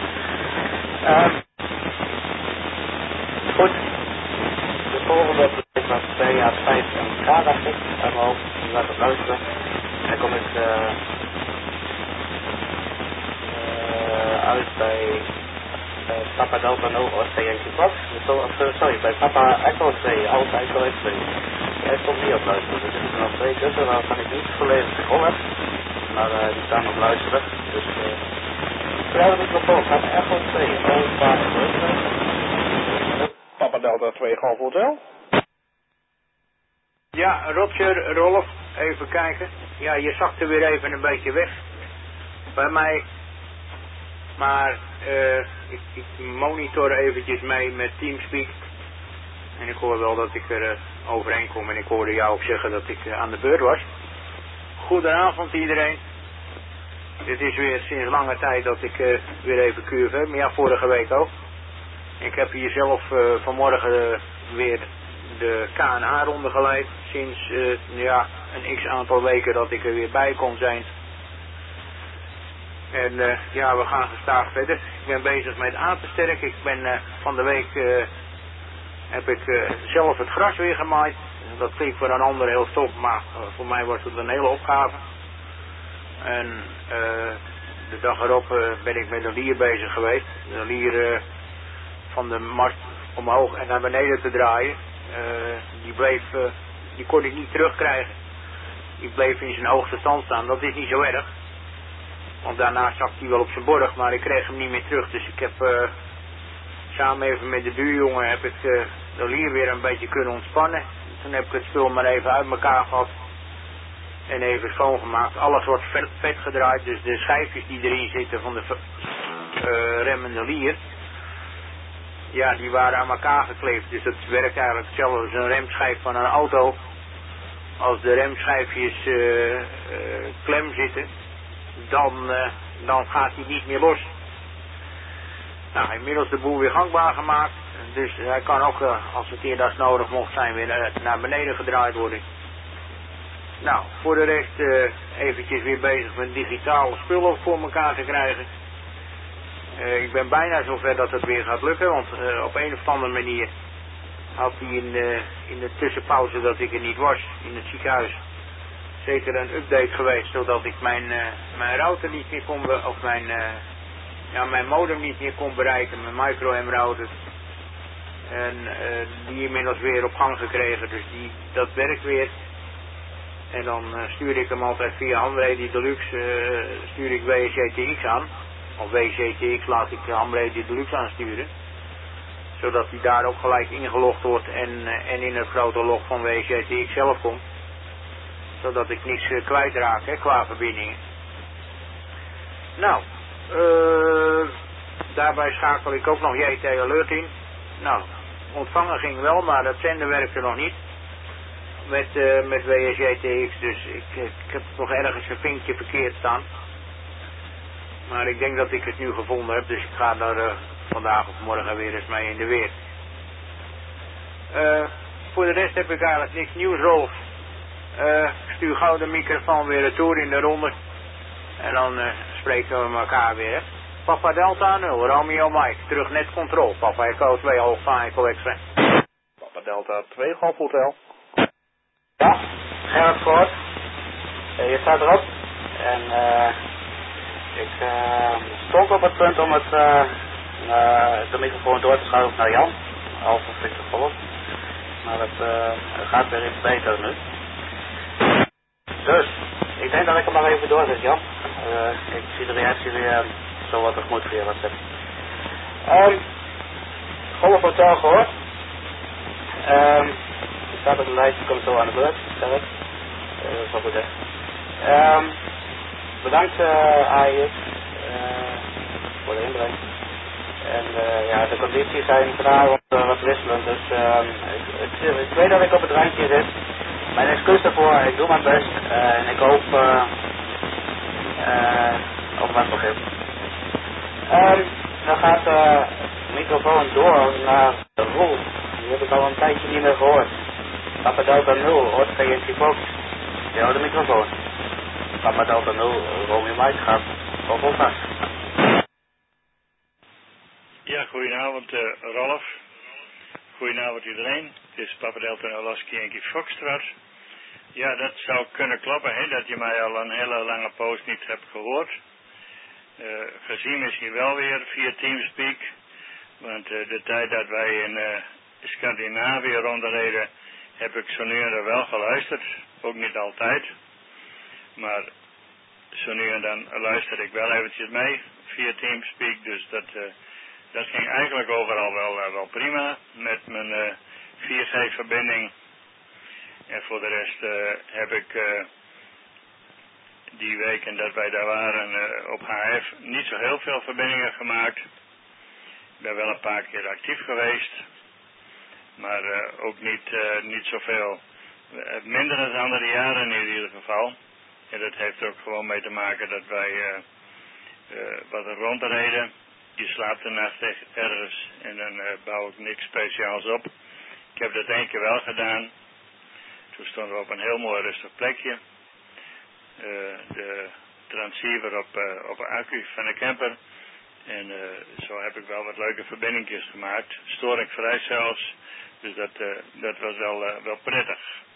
Goed. De volgende was 2 à 5 MK, dacht ik. Uit mijn hoofd. Laten we luisteren. Dan kom ik uit bij Papa Delta 0 Oscar Yankee Fox. Sorry, bij Papa Echo 2, Alpha Echo 2. Jij stond niet op luisteren, dus er zijn nog 2 tussen waarvan ik niet volledig hoor. Maar die staan op luisteren. Dus ja, de microfoon gaat Echo 2, Alpha Echo 2. Papa Delta 2 Golf Hotel. Ja, Roger, Rolf, even kijken. Ja, je zakte weer even een beetje weg bij mij. Maar ik monitor eventjes mee met Teamspeak. En ik hoor wel dat ik er overheen kom. En ik hoorde jou ook zeggen dat ik aan de beurt was. Goedenavond iedereen. Dit is weer sinds lange tijd dat ik weer even QF heb. Maar ja, vorige week ook. Ik heb hier zelf vanmorgen weer de KNA-ronde geleid. Sinds een x-aantal weken dat ik er weer bij kon zijn. En ja, we gaan gestaag verder. Ik ben bezig met aan te sterken. Ik ben van de week heb ik zelf het gras weer gemaaid. Dat klinkt voor een ander heel stom, maar voor mij was het een hele opgave. En de dag erop ben ik met een lier bezig geweest. Een lier van de mast omhoog en naar beneden te draaien. Die kon ik niet terugkrijgen. Die bleef in zijn hoogste stand staan. Dat is niet zo erg. Want daarna zat hij wel op zijn borg, maar ik kreeg hem niet meer terug. Dus ik heb samen even met de buurjongen heb ik de lier weer een beetje kunnen ontspannen. Toen heb ik het spul maar even uit elkaar gehad. En even schoongemaakt. Alles wordt vet gedraaid. Dus de schijfjes die erin zitten van de remmende lier. Ja, die waren aan elkaar gekleefd. Dus dat werkt eigenlijk hetzelfde als een remschijf van een auto. Als de remschijfjes klem zitten, dan gaat hij niet meer los. Nou, inmiddels de boel weer gangbaar gemaakt. Dus hij kan ook, als het eerder nodig mocht zijn, weer naar beneden gedraaid worden. Nou, voor de rest eventjes weer bezig met digitale spullen voor elkaar te krijgen. Ik ben bijna zover dat het weer gaat lukken, want op een of andere manier had hij in de tussenpauze dat ik er niet was, in het ziekenhuis, zeker een update geweest, zodat ik mijn router niet meer kon, of mijn modem niet meer kon bereiken, mijn micro-M router. En die inmiddels weer op gang gekregen, dus dat werkt weer. En dan stuur ik hem altijd via Hamrady Deluxe, stuur ik WSJTX aan. Of WSJTX laat ik Hamrady Deluxe aansturen. Zodat hij daar ook gelijk ingelogd wordt en in het grote log van WSJTX zelf komt. Zodat ik niks kwijtraak qua verbindingen. Nou, daarbij schakel ik ook nog JT Alert in. Nou, ontvangen ging wel, maar dat zender werkte nog niet. Met WSJTX, dus ik heb nog ergens een vinkje verkeerd staan. Maar ik denk dat ik het nu gevonden heb, dus ik ga daar vandaag of morgen weer eens mee in de weer. Voor de rest heb ik eigenlijk niks nieuws, Rolf. Ik stuur gauw de microfoon weer retour in de ronde. En dan spreken we elkaar weer. Papa Delta 0, Romeo Mike, terug net control. Papa Echo 2, Alpha Echo Extra. Papa Delta 2 Golf Hotel. Ja, Gerrit gehoord. Je staat erop. En ik stond op het punt om de microfoon door te schuiven naar Jan. Alpha Victor Golf. Maar het gaat weer iets beter nu. Dus, ik denk dat ik hem maar even doorzet, Jan. Ik zie de reactie weer zo wat tegemoet via WhatsApp. Golf Hotel gehoord. Je staat op de lijst, je komt zo aan de beurt. Dat is wel goed, hè. Bedankt AIS voor de inbreng. En ja, de condities zijn vanavond wat wisselend, dus ik weet dat ik op het randje zit. Mijn excuus daarvoor, ik doe mijn best en ik hoop op wat begrip. Dan gaat de microfoon door naar de Roel. Die heb ik al een tijdje niet meer gehoord. Papa Delta 0, Oscar Yankee Fox. Ja, de microfoon. Papa Delta 0, Romeo Mike gaat op vast. Ja, goedenavond Rolf. Goedenavond iedereen. Het is Papa Delta 0 Lasky Yankee Foxtrot. Ja, dat zou kunnen kloppen, hè, dat je mij al een hele lange poos niet hebt gehoord. Gezien misschien wel weer via Teamspeak. Want de tijd dat wij in Scandinavië rondreden, heb ik zo nu en dan wel geluisterd. Ook niet altijd. Maar zo nu en dan luister ik wel eventjes mee via Teamspeak. Dus dat ging eigenlijk overal wel prima met mijn 4G-verbinding. En voor de rest heb ik die weken dat wij daar waren op HF niet zo heel veel verbindingen gemaakt. Ik ben wel een paar keer actief geweest, maar ook niet zoveel. Minder dan andere jaren in ieder geval. En dat heeft er ook gewoon mee te maken dat wij wat rondreden. Je slaapt de nacht ergens en dan bouw ik niks speciaals op. Ik heb dat 1 keer wel gedaan. Toen stonden we op een heel mooi rustig plekje. De transceiver op een accu van de camper. En zo heb ik wel wat leuke verbindingjes gemaakt. Storingvrij zelfs. Dus dat was wel prettig.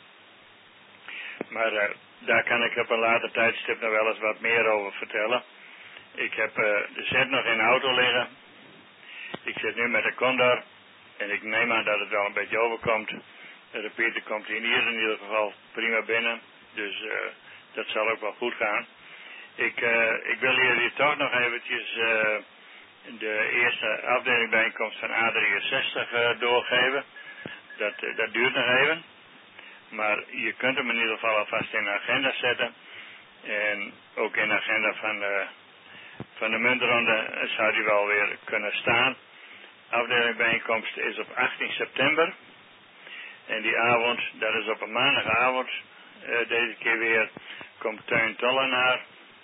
Maar daar kan ik op een later tijdstip nog wel eens wat meer over vertellen. Ik heb de set nog in de auto liggen. Ik zit nu met de Condor. En ik neem aan dat het wel een beetje overkomt. De repeater komt hier in ieder geval prima binnen. Dus dat zal ook wel goed gaan. Ik wil jullie toch nog eventjes de eerste afdelingbijeenkomst van A63 doorgeven. Dat duurt nog even. Maar je kunt hem in ieder geval alvast in de agenda zetten. En ook in de agenda van de muntronde zou die wel weer kunnen staan. Afdelingbijeenkomst is op 18 september. En die avond, dat is op een maandagavond, deze keer weer, komt Teun Tollenaar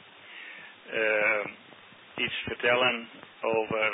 iets vertellen over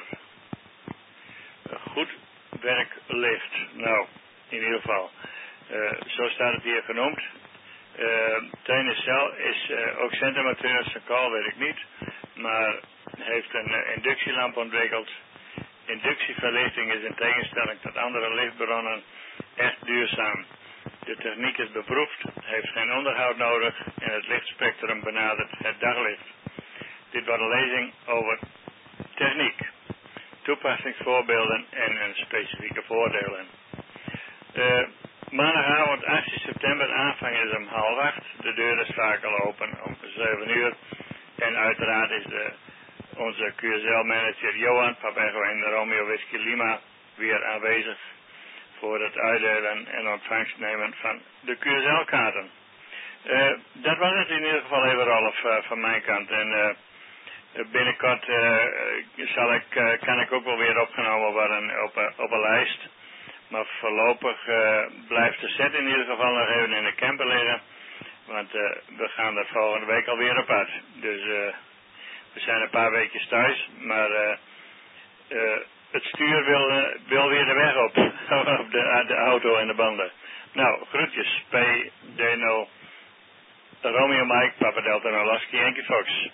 goed werklicht. Nou, in ieder geval, zo staat het hier genoemd. Teun is ook centrumateur, zijn call weet ik niet, maar heeft een inductielamp ontwikkeld. Inductieverlichting is in tegenstelling tot andere lichtbronnen echt duurzaam. De techniek is beproefd, heeft geen onderhoud nodig en het lichtspectrum benadert het daglicht. Dit wordt een lezing over techniek, toepassingsvoorbeelden en hun specifieke voordelen. Maandagavond 18 september, aanvang is om 7:30. De deur is vaak al open om 7 uur. En uiteraard is onze QSL-manager Johan, Papa Echo en Romeo Whisky Lima, weer aanwezig voor het uitdelen en ontvangst nemen van de QSL-kaarten. Dat was het in ieder geval even, Rolf, van mijn kant. En binnenkort kan ik ook wel weer opgenomen worden op een lijst. Maar voorlopig blijft de set in ieder geval nog even in de camper liggen. Want we gaan er volgende week alweer op uit. Dus we zijn een paar weekjes thuis. Maar het stuur wil weer de weg op. Op de auto en de banden. Nou, groetjes. PD0 Romeo Mike, Papa Delta 0 Lasky Yankee Fox.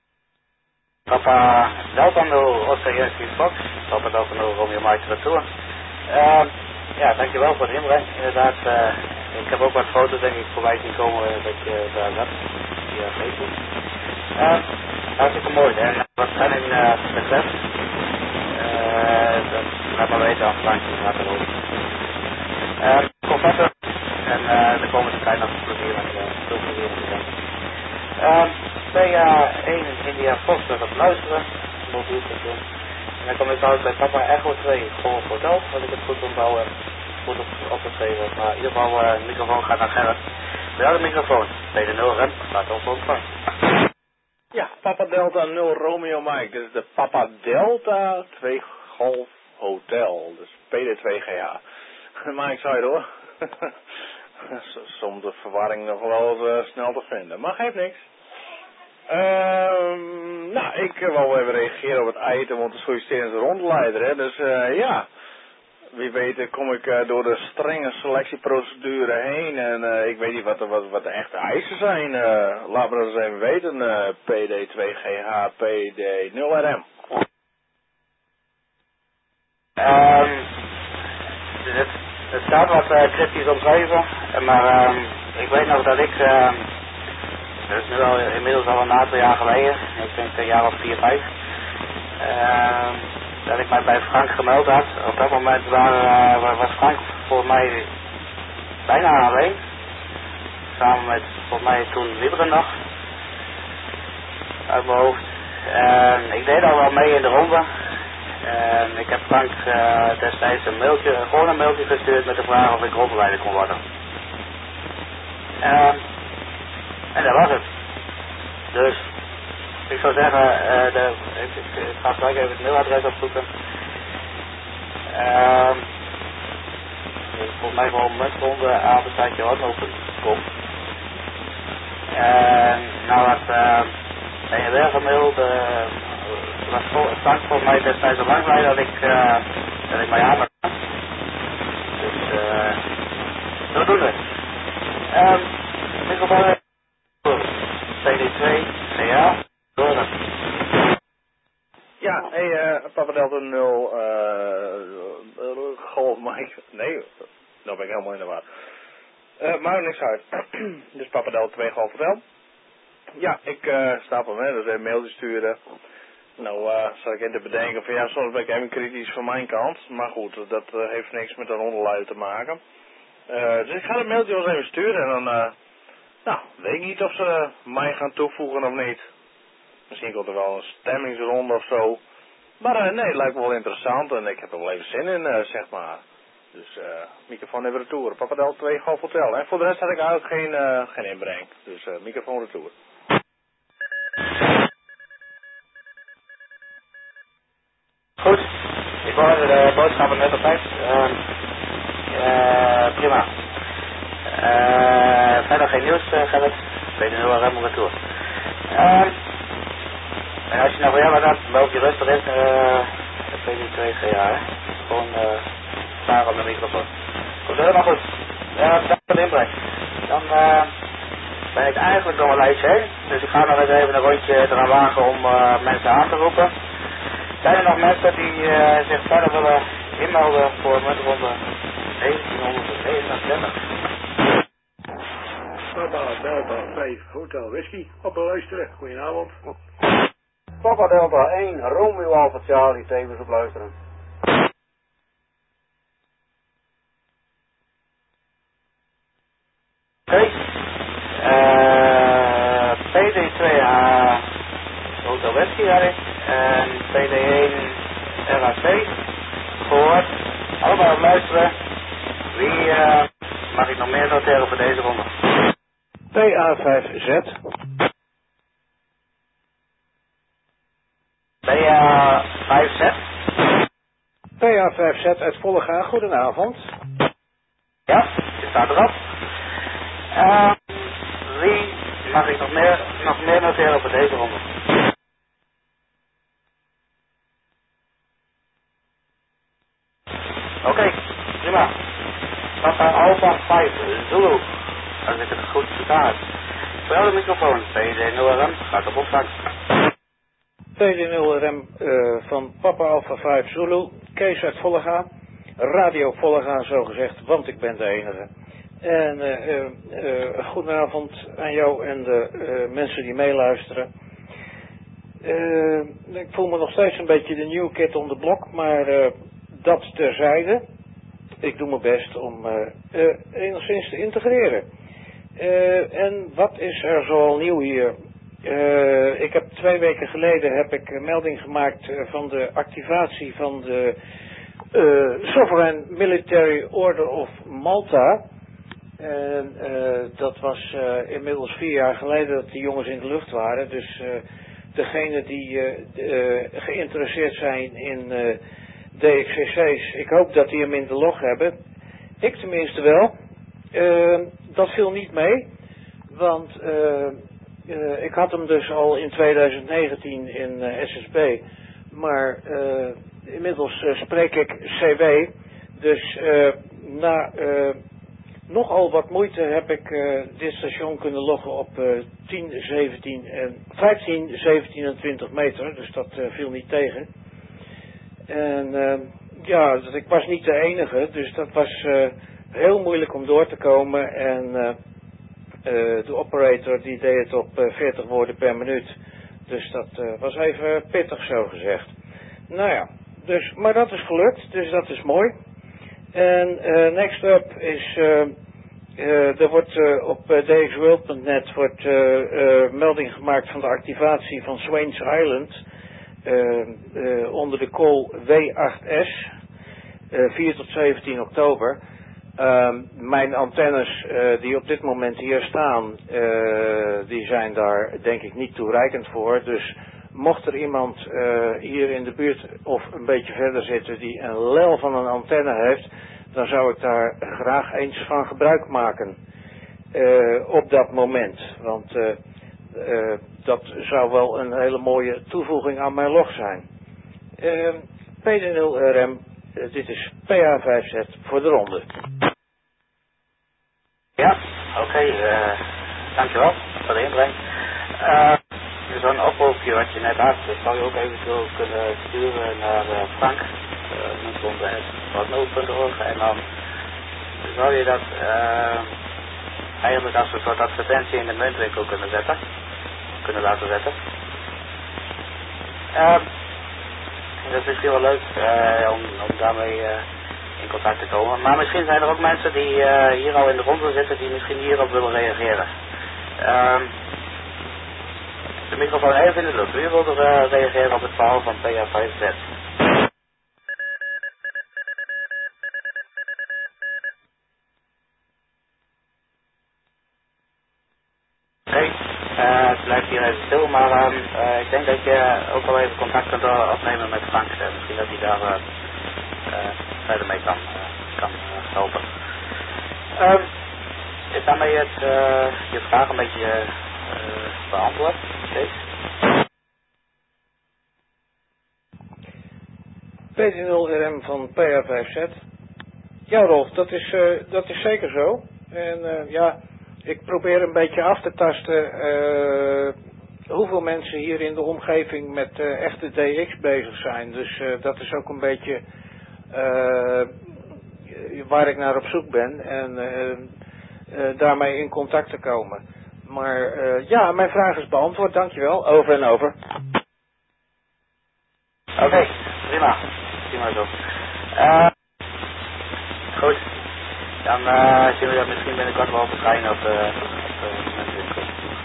Papa Delta 0 Oscar Yankee Fox. Papa Delta 0 Romeo Mike retour. Ja, dankjewel voor het inbreng. Inderdaad, ik heb ook wat foto's denk ik voorbij zien komen dat je daar zat. Via Facebook. Hartstikke mooi. En wat planning betreft, dat laat maar weten als het te laten lopen. Kom verder. En de komende tijd nog plezier met veel plezier met de PA1 India Fox dat op luisteren. Mobiel station. En dan kom ik uit bij Papa Echo 2 Golf Hotel, als ik het goed onthouden heb. Goed opgeschreven. Maar in ieder geval, de microfoon gaat naar Gerrit. Ja, de microfoon. Tweede 0 rem, laat ons ook van. Ja, Papa Delta 0 Romeo Mike. Dit is de Papa Delta 2 Golf Hotel. Dus PD2GH. Maar ik zou je door. Soms de verwarring nog wel eens snel te vinden. Maar geeft niks. Nou, ik wil even reageren op het item om te solliciteren als rondleider. Hè. Dus ja, wie weet kom ik door de strenge selectieprocedure heen en ik weet niet wat de echte eisen zijn. Laat me dat eens even weten. PD2GH, PD0RM. Het staat wat cryptisch omschreven, maar ik weet nog dat ik, dat is nu al inmiddels al een aantal jaar geleden, ik denk een jaar of 4, 5, dat ik mij bij Frank gemeld had. Op dat moment was Frank volgens mij bijna alleen, samen met volgens mij toen Wieberen nog, uit mijn hoofd. Ik deed al wel mee in de ronde. Ik heb Frank destijds gewoon een mailtje gestuurd met de vraag of ik rolbeleider kon worden. En dat was het. Dus ik zou zeggen, ik ga gelijk even het mailadres opzoeken. Volgens mij gewoon muntronde @hotmail.com. Nou had ben je weer gemaild. Was Frank volgens mij destijds al lang blij dat ik mij aan had. Dus zodoende. Microfoon CD2, ja, door. Ja, hey, Papa Delta 0, Golf Mike, nee, nou ben ik helemaal in de war. Maakt niks uit. Dus Papa Delta 2 Golf Hotel. Ja, ik sta van mij, dus een mailtje sturen. Nou, zat ik in te bedenken van ja, soms ben ik even kritisch van mijn kant. Maar goed, dat heeft niks met een onderluid te maken. Dus ik ga het mailtje wel eens even sturen en dan, nou, weet ik niet of ze mij gaan toevoegen of niet. Misschien komt er wel een stemmingsronde of zo. Maar nee, het lijkt me wel interessant en ik heb er wel even zin in, zeg maar. Dus microfoon even retour. Papa Del 2 Golf Hotel. En voor de rest had ik eigenlijk geen inbreng. Dus microfoon retour. Goed, ik hoorde de boodschappen net op tijd. Prima. Verder geen nieuws, Gerrit. Ben je nu al helemaal retour. En als je nou weer wat hebt, loop je rustig in. Dat weet ik 2 jaar, hè. Gewoon staan op de microfoon. Komt helemaal goed. Dat is inbreng. Dan ben ik eigenlijk door een lijstje heen. Dus ik ga nog eens even een rondje eraan wagen om mensen aan te roepen. Zijn er nog mensen die zich verder willen inmelden voor muntronde 1939? Papa Delta 5 Hotel Whisky, op luisteren. Goedenavond. Papa Delta 1 Romeo Alpha Charlie, tevens op luisteren. Oké. PD2H Hotel Whisky had ik. En PD1 RAC. Gehoord. Allemaal op luisteren. Wie mag ik nog meer noteren voor deze ronde? PA5Z. PA5Z. PA5Z uit Vollega, goedenavond. Ja, je staat erop. Wie mag ik nog meer noteren voor deze ronde? Oké, prima. Papa Alpha 5 Zulu, als ik het goed versta. Spel de microfoon, PD0RM, gaat op opvang. PD0RM van Papa Alpha 5 Zulu, Kees uit Vollega, Radio Vollega zogezegd, want ik ben de enige. En goedenavond aan jou en de mensen die meeluisteren. Ik voel me nog steeds een beetje de new kid on the block, maar dat terzijde. Ik doe mijn best om enigszins te integreren. En wat is er zoal nieuw hier? Ik heb 2 weken geleden een melding gemaakt van de activatie van de Sovereign Military Order of Malta. En dat was inmiddels 4 jaar geleden dat die jongens in de lucht waren. Dus degenen die geïnteresseerd zijn in DXCC's, ik hoop dat die hem in de log hebben. Ik tenminste wel. Dat viel niet mee. Want ik had hem dus al in 2019 in SSB. Maar inmiddels spreek ik CW. Dus na nogal wat moeite heb ik dit station kunnen loggen op 15, 17 en 20 meter. Dus dat viel niet tegen. En ja, ik was niet de enige. Dus dat was heel moeilijk om door te komen. En de operator die deed het op 40 woorden per minuut. Dus dat was even pittig zo gezegd. Nou ja, dus, maar dat is gelukt. Dus dat is mooi. En next up is, er wordt op dxworld.net wordt melding gemaakt van de activatie van Swains Island onder de call W8S 4 tot 17 oktober. Mijn antennes die op dit moment hier staan, die zijn daar denk ik niet toereikend voor. Dus mocht er iemand hier in de buurt of een beetje verder zitten die een lel van een antenne heeft, dan zou ik daar graag eens van gebruik maken op dat moment. Want dat zou wel een hele mooie toevoeging aan mijn log zijn. PD0RM, dit is PA5Z voor de ronde. Ja, oké, dankjewel voor de inbreng. Zo'n oproepje wat je net had, dat zou je ook eventueel kunnen sturen naar Frank, .s.org en dan zou je dat eigenlijk als een soort advertentie in de muntwinkel kunnen laten zetten. Dat is misschien wel leuk om daarmee in contact te komen. Maar misschien zijn er ook mensen die hier al in de ronde zitten die misschien hierop willen reageren. De microfoon even in de lucht. Wie wil er reageren op het verhaal van PA5Z? Oké, het blijft hier even stil, maar ik denk dat je ook wel even contact kunt opnemen met Frank. Misschien dat hij daar verder mee kan helpen. Is daarmee je vraag een beetje beantwoord, Kees? PD0RM van PA5Z. Ja, Rolf, dat is zeker zo. En ja, ik probeer een beetje af te tasten hoeveel mensen hier in de omgeving met echte DX bezig zijn. Dus dat is ook een beetje waar ik naar op zoek ben en daarmee in contact te komen. Maar ja, mijn vraag is beantwoord, dankjewel, over en over. Oké, prima zo. Goed, dan zien we dat misschien binnenkort wel verschijnen op de muntwinkel.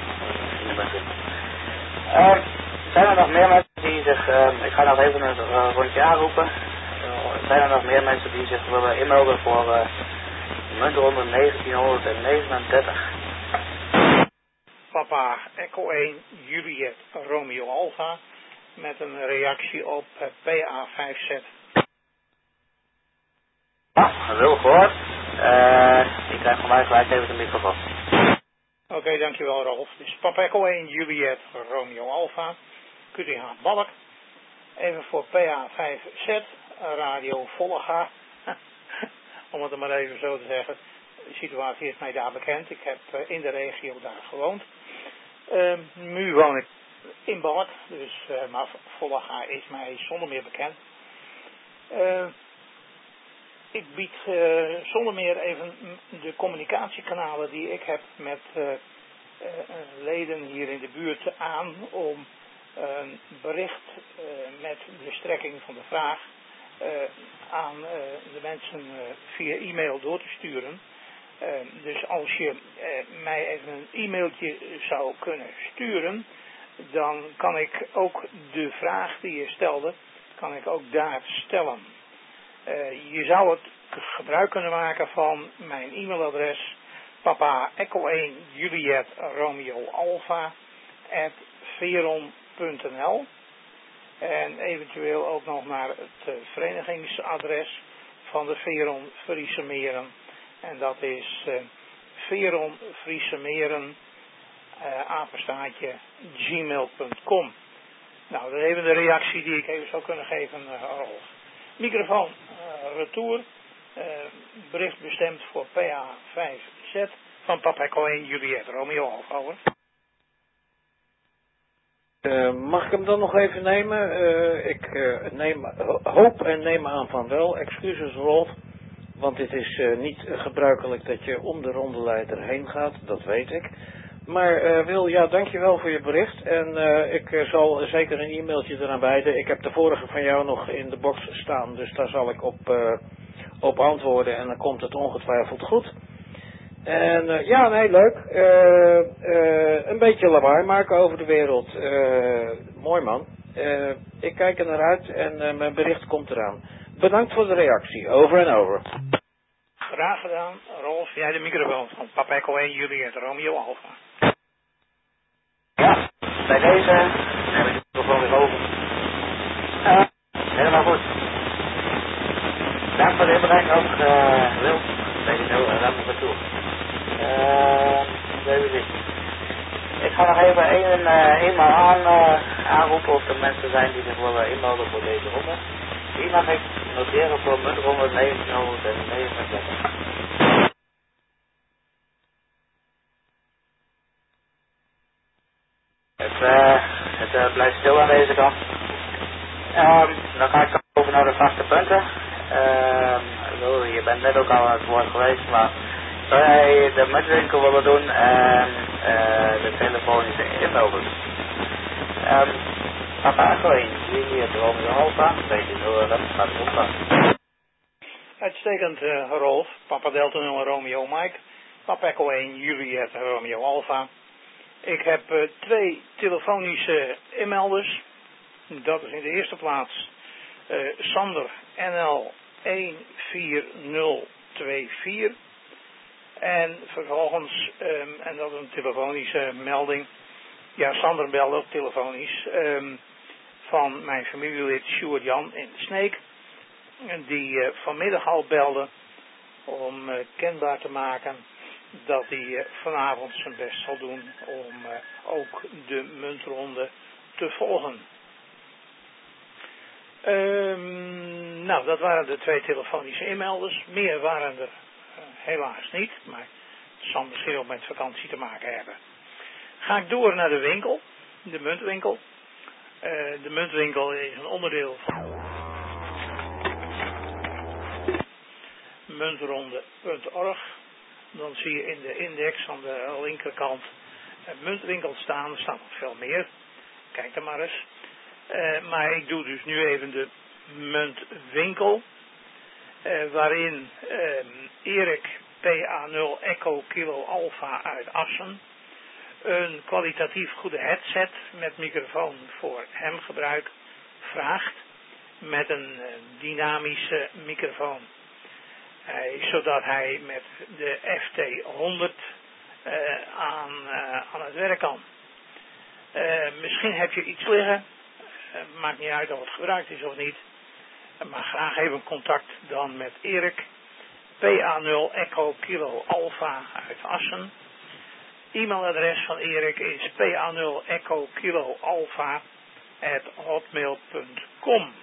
Zijn er nog meer mensen die zich, ik ga nog even een rondje aanroepen. Zijn er nog meer mensen die zich willen inmelden voor muntronde 1939? Papa Echo 1 Juliet Romeo Alpha met een reactie op PA5Z. Ja, wil gehoord. Ik krijg van mij gelijk even de microfoon. Oké, dankjewel Rolf. Dus Papa Echo 1 Juliet Romeo Alpha, QTH Balk. Even voor PA5Z, radio Volga. Om het maar even zo te zeggen. De situatie is mij daar bekend. Ik heb in de regio daar gewoond. Nu woon ik in Balk, dus, maar Volga is mij zonder meer bekend. Ik bied zonder meer even de communicatiekanalen die ik heb met leden hier in de buurt aan om een bericht met de strekking van de vraag aan de mensen via e-mail door te sturen. Dus als je mij even een e-mailtje zou kunnen sturen, dan kan ik ook de vraag die je stelde, kan ik ook daar stellen. Je zou het gebruik kunnen maken van mijn e-mailadres Papa Echo 1 Juliet Romeo Alpha @veron.nl en eventueel ook nog naar het verenigingsadres van de Veron Friese Meren. En dat is Veron Friese Meren @gmail.com. Nou, dat is even de reactie die ik even zou kunnen geven, Rolf. Microfoon, retour. Bericht bestemd voor PA5Z van Papa Echo 1 Juliet Romeo Alfa, over. Mag ik hem dan nog even nemen? Ik hoop en neem aan van wel. Excuses Rolf, want het is niet gebruikelijk dat je om de rondeleider heen gaat, dat weet ik. Maar Wil, ja, dankjewel voor je bericht. En ik zal zeker een e-mailtje eraan wijden. Ik heb de vorige van jou nog in de box staan, dus daar zal ik op antwoorden en dan komt het ongetwijfeld goed. En ja, nee, leuk. Een beetje lawaai maken over de wereld. Mooi man. Ik kijk er naar uit en mijn bericht komt eraan. Bedankt voor de reactie. Over en over. Graag gedaan. Rolf, jij de microfoon van Papa Echo 1 Juliet Romeo Alfa. Ja, bij deze heb ik het gewoon weer over. Helemaal goed. Dank voor de inbreng ook, Wil. Weet ik heel erg aan toe. Even zien. Ik ga nog even eenmaal aanroepen of er mensen zijn die zich willen inmelden voor deze ronde. Die mag ik noteren voor muntronde 1939. Het blijft stil aan deze kant. Dan ga ik over naar de vaste punten. Je bent net ook al aan het woord geweest, maar zou jij de muntwinkel willen doen en de telefonische inmelders? Papa Echo 1, jullie het Romeo Alfa, weet je zo, dat gaat het opgaan. Uitstekend, Rolf. Papa Delta 0 Romeo Mike. Papa Echo 1, Juliet Romeo Alfa. Ik heb 2 telefonische inmelders. Dat is in de eerste plaats Sander NL 14024. En vervolgens, en dat is een telefonische melding. Ja, Sander belde ook telefonisch. Van mijn familielid Sjoerd Jan in Sneek. Die vanmiddag al belde om kenbaar te maken dat hij vanavond zijn best zal doen om ook de muntronde te volgen. Nou, dat waren de 2 telefonische inmelders. Meer waren er helaas niet, maar het zal misschien ook met vakantie te maken hebben. Ga ik door naar de winkel, de muntwinkel. De muntwinkel is een onderdeel van muntronde.org. Dan zie je in de index aan de linkerkant muntwinkel staan. Er staat nog veel meer. Kijk er maar eens. Maar ik doe dus nu even de muntwinkel. Waarin Erik PA0 Echo Kilo Alpha uit Assen een kwalitatief goede headset met microfoon voor hem gebruik vraagt. Met een dynamische microfoon. Zodat hij met de FT100 aan het werk kan. Misschien heb je iets liggen. Maakt niet uit of het gebruikt is of niet. Maar graag even contact dan met Erik. PA0 Echo Kilo Alpha uit Assen. E-mailadres van Erik is PA0 Echo Kilo Alpha @hotmail.com.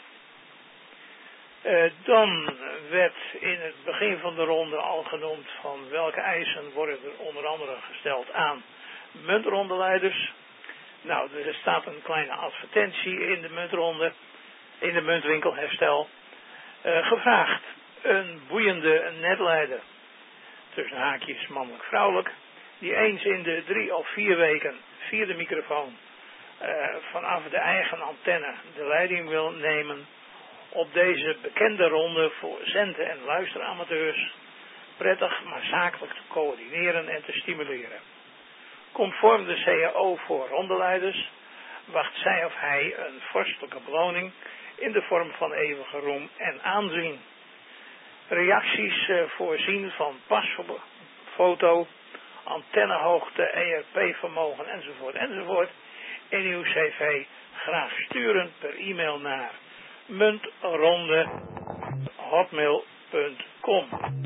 Dan werd in het begin van de ronde al genoemd van welke eisen worden er onder andere gesteld aan muntrondeleiders. Nou, er staat een kleine advertentie in de muntronde, in de muntwinkel, herstel. Gevraagd een boeiende netleider, tussen haakjes mannelijk-vrouwelijk, die eens in de 3 of 4 weken via de microfoon vanaf de eigen antenne de leiding wil nemen op deze bekende ronde voor zenden- en luisteramateurs, prettig maar zakelijk te coördineren en te stimuleren. Conform de CAO voor rondeleiders wacht zij of hij een vorstelijke beloning in de vorm van eeuwige roem en aanzien. Reacties voorzien van pasfoto, antennehoogte, ERP-vermogen enzovoort in uw cv graag sturen per e-mail naar muntronde@hotmail.com.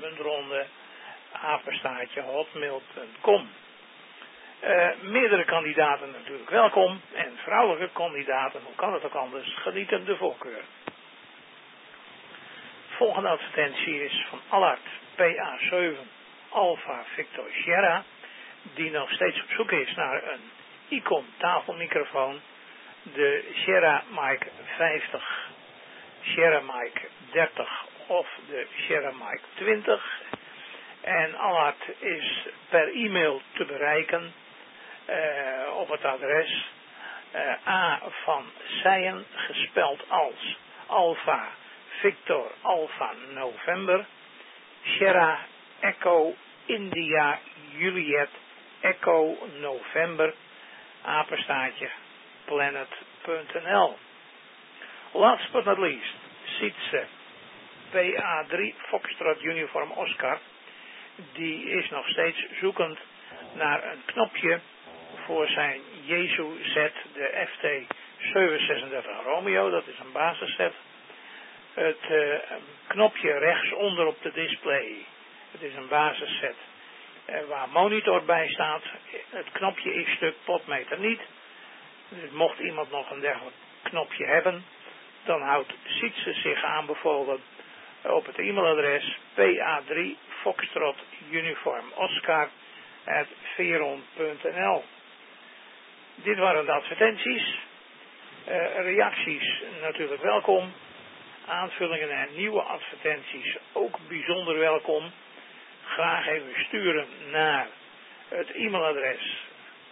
muntronde@hotmail.com. Meerdere kandidaten natuurlijk welkom en vrouwelijke kandidaten, hoe kan het ook anders, genieten de voorkeur. Volgende advertentie is van Allard PA7 Alpha Victor Sierra, die nog steeds op zoek is naar een Icon tafelmicrofoon, de Sierra Mic 50, Sierra Mic 30 of de Sierra Mic 20. En Allard is per e-mail te bereiken op het adres A van Seijen, gespeld als Alpha Victor Alpha November, Sierra Echo India Juliet Echo November, apenstaartje planet.nl. Last but not least, Sietse PA3 Foxtrot Uniform Oscar, die is nog steeds zoekend naar een knopje voor zijn Jesu set, de FT 736 Romeo, dat is een basisset. Het knopje rechtsonder op de display, het is een basisset waar monitor bij staat. Het knopje is stuk, potmeter niet. Dus mocht iemand nog een dergelijk knopje hebben, dan houdt Sietse zich aanbevolen op het e-mailadres PA3 Foxtrot Uniform Oscar @veron.nl. Dit waren de advertenties. Reacties natuurlijk welkom. Aanvullingen en nieuwe advertenties ook bijzonder welkom. Graag even sturen naar het e-mailadres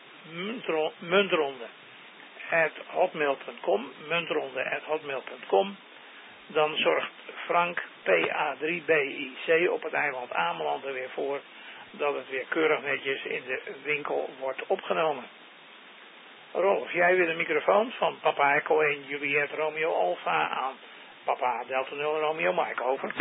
muntronde@hotmail.com. Dan zorgt Frank PA3BIC op het eiland Ameland er weer voor dat het weer keurig netjes in de winkel wordt opgenomen. Rolf, jij weer de microfoon van Papa Echo 1 Juliet Romeo Alpha aan Papa Delta 0 Romeo Mike, over.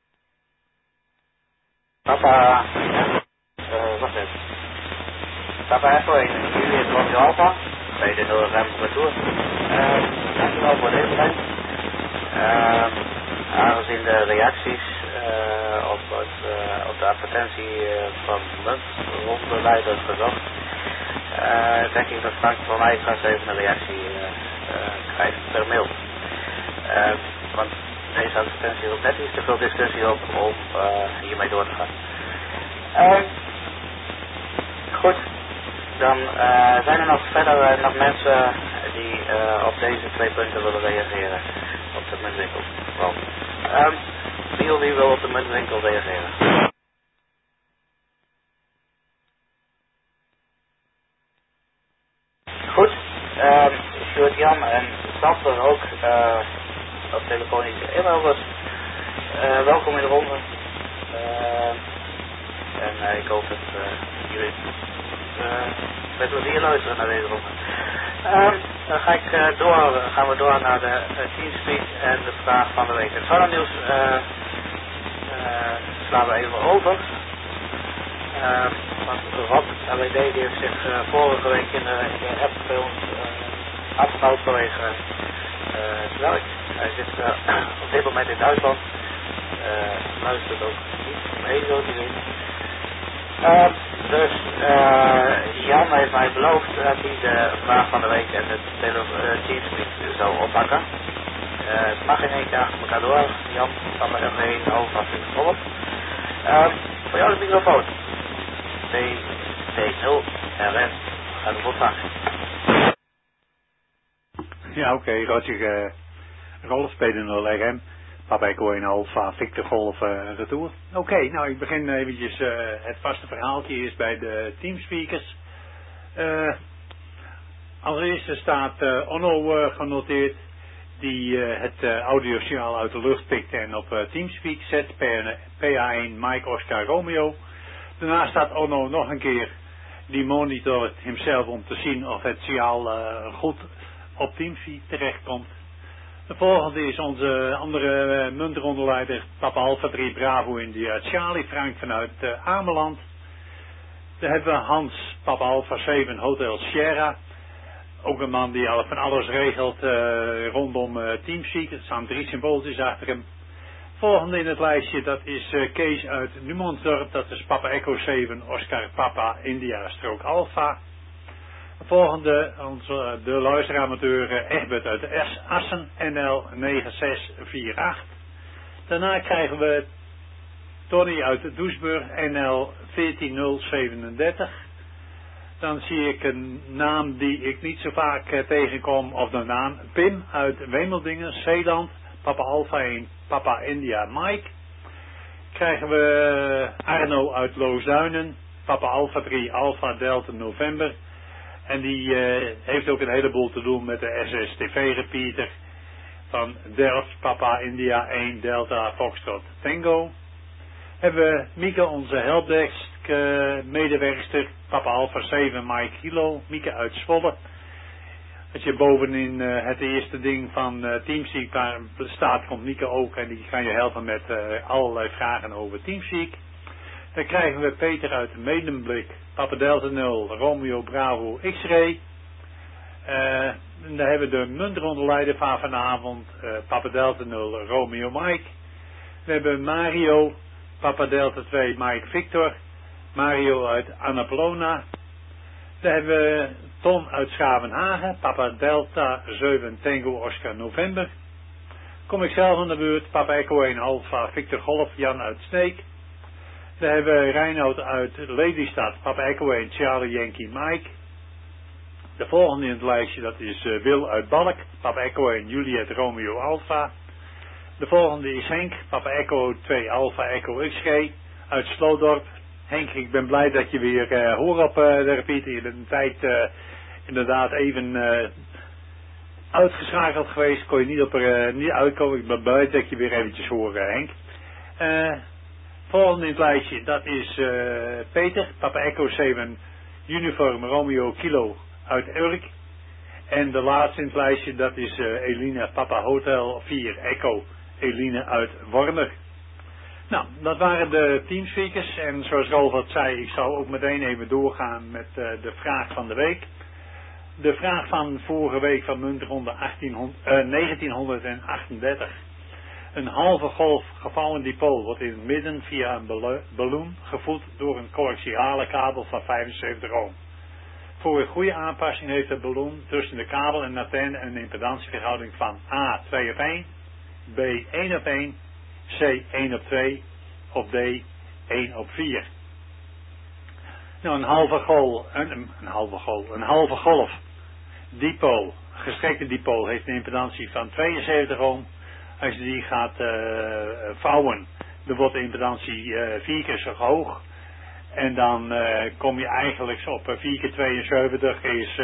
Papa, wacht even. Papa Echo 1 Juliet Romeo Alpha, bij de 0 November retour. Dankjewel voor de inbreng. Aangezien de reacties op de advertentie van Muntronde gezocht, denk ik dat Frank van mij straks even een reactie krijgt per mail. Want deze advertentie heeft net iets te veel discussie op om hiermee door te gaan. Goed, dan zijn er nog verder nog mensen die op deze 2 punten willen reageren op de muntwinkel. Wie wil op de muntwinkel reageren? Goed, Sjoerd Jan en Sander ook op telefonische e-mail, dus welkom in de ronde. En ik hoop dat jullie met plezier luisteren naar deze ronde. Dan gaan we door naar de Teamspeak en de vraag van de week. Het Vandernieuws slaan we even over. Want Rob LED heeft zich vorige week in de app bij ons afgehouden vanwege zijn werk. Hij zit op dit moment in Duitsland. Luistert ook niet mee, zo te zien. Dus Jan heeft mij beloofd dat hij de vraag van de week en de Teamspeak zou oppakken. Het mag in één keer achter elkaar door. Jan, kan er even heen over als ik het volg. Voor jou de microfoon. T0 RN. Ga de voortgang. Ja, oké, Roger. Rolf P0 RM. Papa Echo 1 Alpha Victor Golf retour. Oké, nou ik begin eventjes het vaste verhaaltje eerst bij de teamspeakers. Allereerst staat Onno genoteerd die het audiosignaal uit de lucht pikt en op teamspeak zet PA1 Mike Oscar Romeo. Daarna staat Onno nog een keer die monitort hemzelf om te zien of het signaal goed op teamspeak terechtkomt. De volgende is onze andere muntrondeleider Papa Alpha 3 Bravo India Charlie Frank vanuit Ameland. Dan hebben we Hans Papa Alpha 7 Hotel Sierra. Ook een man die van alles regelt rondom Teamspeak. Er staan 3 symbooltjes achter hem. Volgende in het lijstje, dat is Kees uit Numansdorp. Dat is Papa Echo 7 Oscar Papa India Strook Alpha. Volgende, de luisteramateur Egbert uit Assen, NL 9648. Daarna krijgen we Tony uit Doesburg, NL 14037. Dan zie ik een naam die ik niet zo vaak tegenkom, of de naam Pim uit Wemeldingen, Zeeland, Papa Alpha 1, Papa India Mike. Krijgen we Arno uit Loosduinen, Papa Alpha 3, Alpha Delta November. En die heeft ook een heleboel te doen met de SSTV repeater van Delft, Papa India 1, Delta Foxtrot Tango. Hebben we Mieke, onze helpdesk medewerkster, Papa Alpha 7, Mike Kilo, Mieke uit Zwolle. Als je bovenin het eerste ding van Teamseek staat, komt Mieke ook en die kan je helpen met allerlei vragen over Teamseek. Dan krijgen we Peter uit Medemblik, Papa Delta 0, Romeo Bravo X-Ray. Dan hebben we de muntrondeleider van vanavond, Papa Delta 0, Romeo Mike. We hebben Mario, Papa Delta 2, Mike Victor. Mario uit Annapolona. Dan hebben we Tom uit Schavenhagen, Papa Delta 7 Tango Oscar November. Kom ik zelf aan de beurt, Papa Echo 1 Alpha Victor Golf, Jan uit Sneek. Dan hebben we Reinoud uit Lelystad, Papa Echo 1 Charlie Yankee Mike. De volgende in het lijstje, dat is Wil uit Balk, Papa Echo 1 Juliet Romeo Alpha. De volgende is Henk, Papa Echo 2 Alpha Echo XG uit Sloodorp. Henk, ik ben blij dat je weer hoort op de repeater. Je bent een tijd inderdaad even uitgeschakeld geweest. Kon je niet uitkomen. Ik ben blij dat je weer eventjes hoort, Henk. Volgende in het lijstje, dat is Peter, Papa Echo 7 Uniform Romeo Kilo uit Urk. En de laatste in het lijstje, dat is Eline, Papa Hotel 4 Echo Eline uit Wormer. Nou, dat waren de teamspeakers en zoals Rolf al zei, ik zal ook meteen even doorgaan met de vraag van de week. De vraag van vorige week van muntronde 1938. Een halve golf gevouwen dipool wordt in het midden via een ballon gevoed door een coaxiale kabel van 75 ohm. Voor een goede aanpassing heeft de ballon tussen de kabel en de antenne een impedantieverhouding van A 2:1, B 1:1, C 1:2 of D 1:4. Nou, een halve golf dipool, gestrekte dipool heeft een impedantie van 72 ohm. Als je die gaat vouwen, dan wordt de impedantie 4 keer zo hoog. En dan kom je eigenlijk op 4 keer 72 is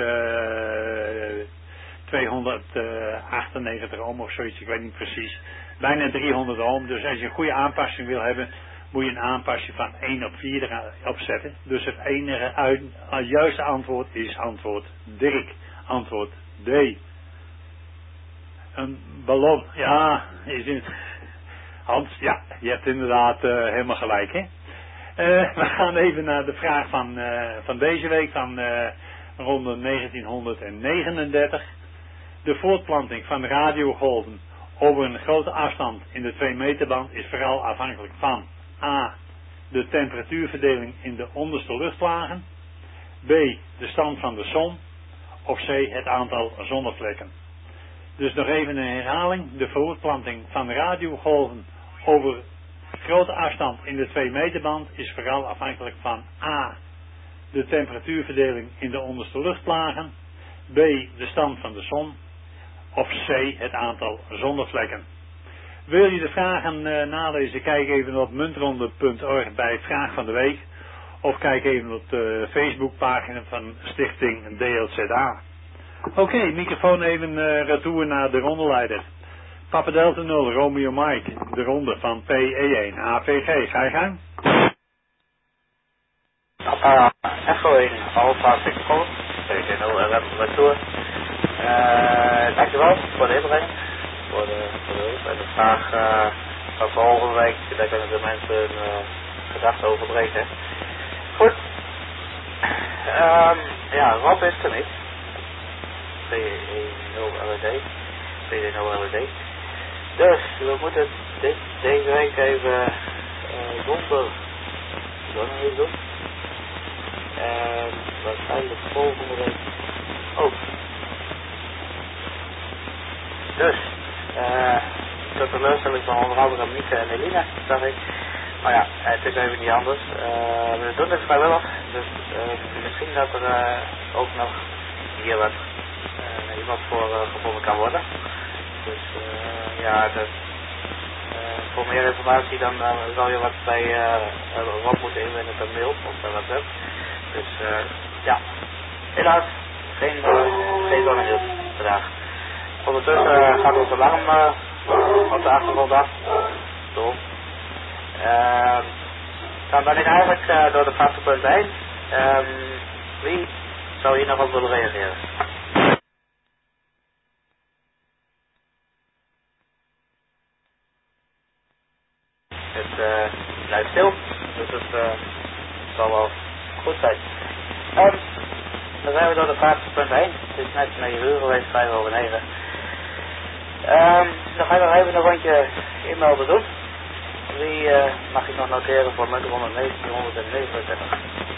298 ohm of zoiets, ik weet niet precies. Bijna 300 ohm, dus als je een goede aanpassing wil hebben, moet je een aanpassing van 1:4 opzetten. Dus het enige juiste antwoord is antwoord Dirk. Antwoord D. Een ballon, ja, is in Hans, ja, je hebt inderdaad helemaal gelijk, hè. We gaan even naar de vraag van deze week, van ronde 1939. De voortplanting van radiogolven over een grote afstand in de 2 meterband is vooral afhankelijk van A. de temperatuurverdeling in de onderste luchtlagen, B. de stand van de zon, of C. het aantal zonnevlekken. Dus nog even een herhaling. De voortplanting van radiogolven over grote afstand in de 2 meterband is vooral afhankelijk van A. de temperatuurverdeling in de onderste luchtlagen, B. de stand van de zon, of C. het aantal zonnevlekken. Wil je de vragen nalezen, kijk even op muntronde.org bij Vraag van de Week, of kijk even op de Facebookpagina van Stichting DLZA. Oké, microfoon even retour naar de rondeleider. Papa Delta 0, Romeo Mike, de ronde van PE1, AVG. Ga je gang? Papa Echo 1, Alpha Victor Golf, PG0 retour. Dankjewel voor de inbreng, voor de hulp en de vraag van volgende week. Daar kunnen de mensen gedachten over breken. Goed. Ja, Rob is er niet. PE0 LED. Dus we moeten deze week even zonder doen. En waarschijnlijk volgende week ook. Dus, tot de teleurstelling van onder andere Mieke en Elina, zag ik. Maar ja, het is even niet anders. We doen het vrijwillig, dus misschien dat er ook nog hier wat iemand voor gevonden kan worden. Dus ja, voor meer informatie dan zal je wat bij Rob moeten inwinnen per mail of per WhatsApp. Dus ja, helaas geen doornieuws vandaag. Ondertussen gaat ons alarm op de achtergrond af. Zo. Dan ben ik eigenlijk door de vaste punt heen. Wie zou hier nog op willen reageren? Het blijft stil, dus het zal wel goed zijn. Dan zijn we door de vaste punt heen. Het is net 9 uur geweest, 9:05. Dan ga ik nog even een rondje inmelden doen. Wie mag ik nog noteren voor munt 11939?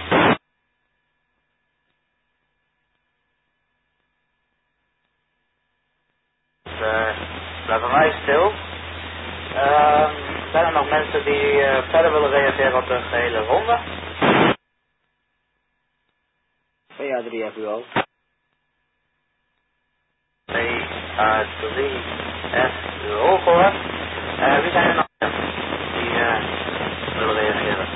Blijf bij mij stil. Zijn er nog mensen die verder willen reageren op de gehele ronde? PA3 FUO. PA3 FUO gehoord. Wie zijn er nog die willen reageren?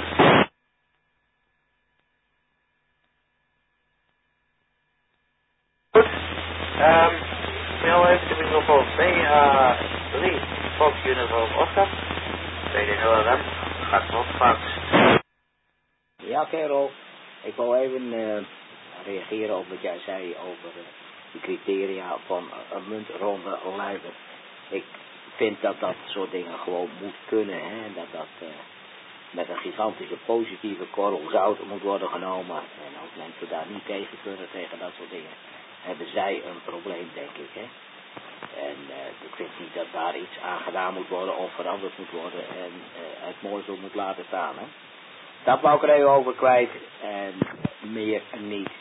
Goed. Heel even de microfoon. PA3 Fox Uniform Oscar. PD0RM. Gaat nog straks. Ja, Kerel. Ik wil even reageren op wat jij zei over de criteria van een muntronde leider. Ik vind dat dat soort dingen gewoon moet kunnen. Hè? En dat met een gigantische positieve korrel zout moet worden genomen. En als mensen daar niet tegen kunnen, tegen dat soort dingen, hebben zij een probleem, denk ik. Hè? En ik vind niet dat daar iets aan gedaan moet worden of veranderd moet worden en het mooi zo moet laten staan. Hè? Dat wou ik er even over kwijt en meer niet.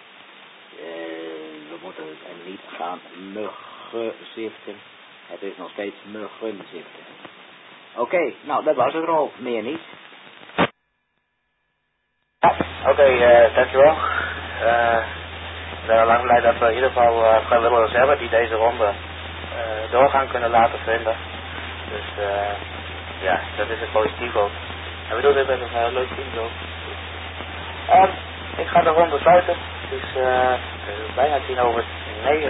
We moeten niet gaan muggenziften. Het is nog steeds muggenziften. Oké, nou dat was het al, meer niet. Oké, dankjewel. Ik ben lang blij dat we in ieder geval vrijwilligers hebben die deze ronde doorgaan kunnen laten vinden. Dus ja, dat is het positief ook. En we doen dit met een leuk team zo. Ik ga de ronde sluiten. Het is bijna 9:10.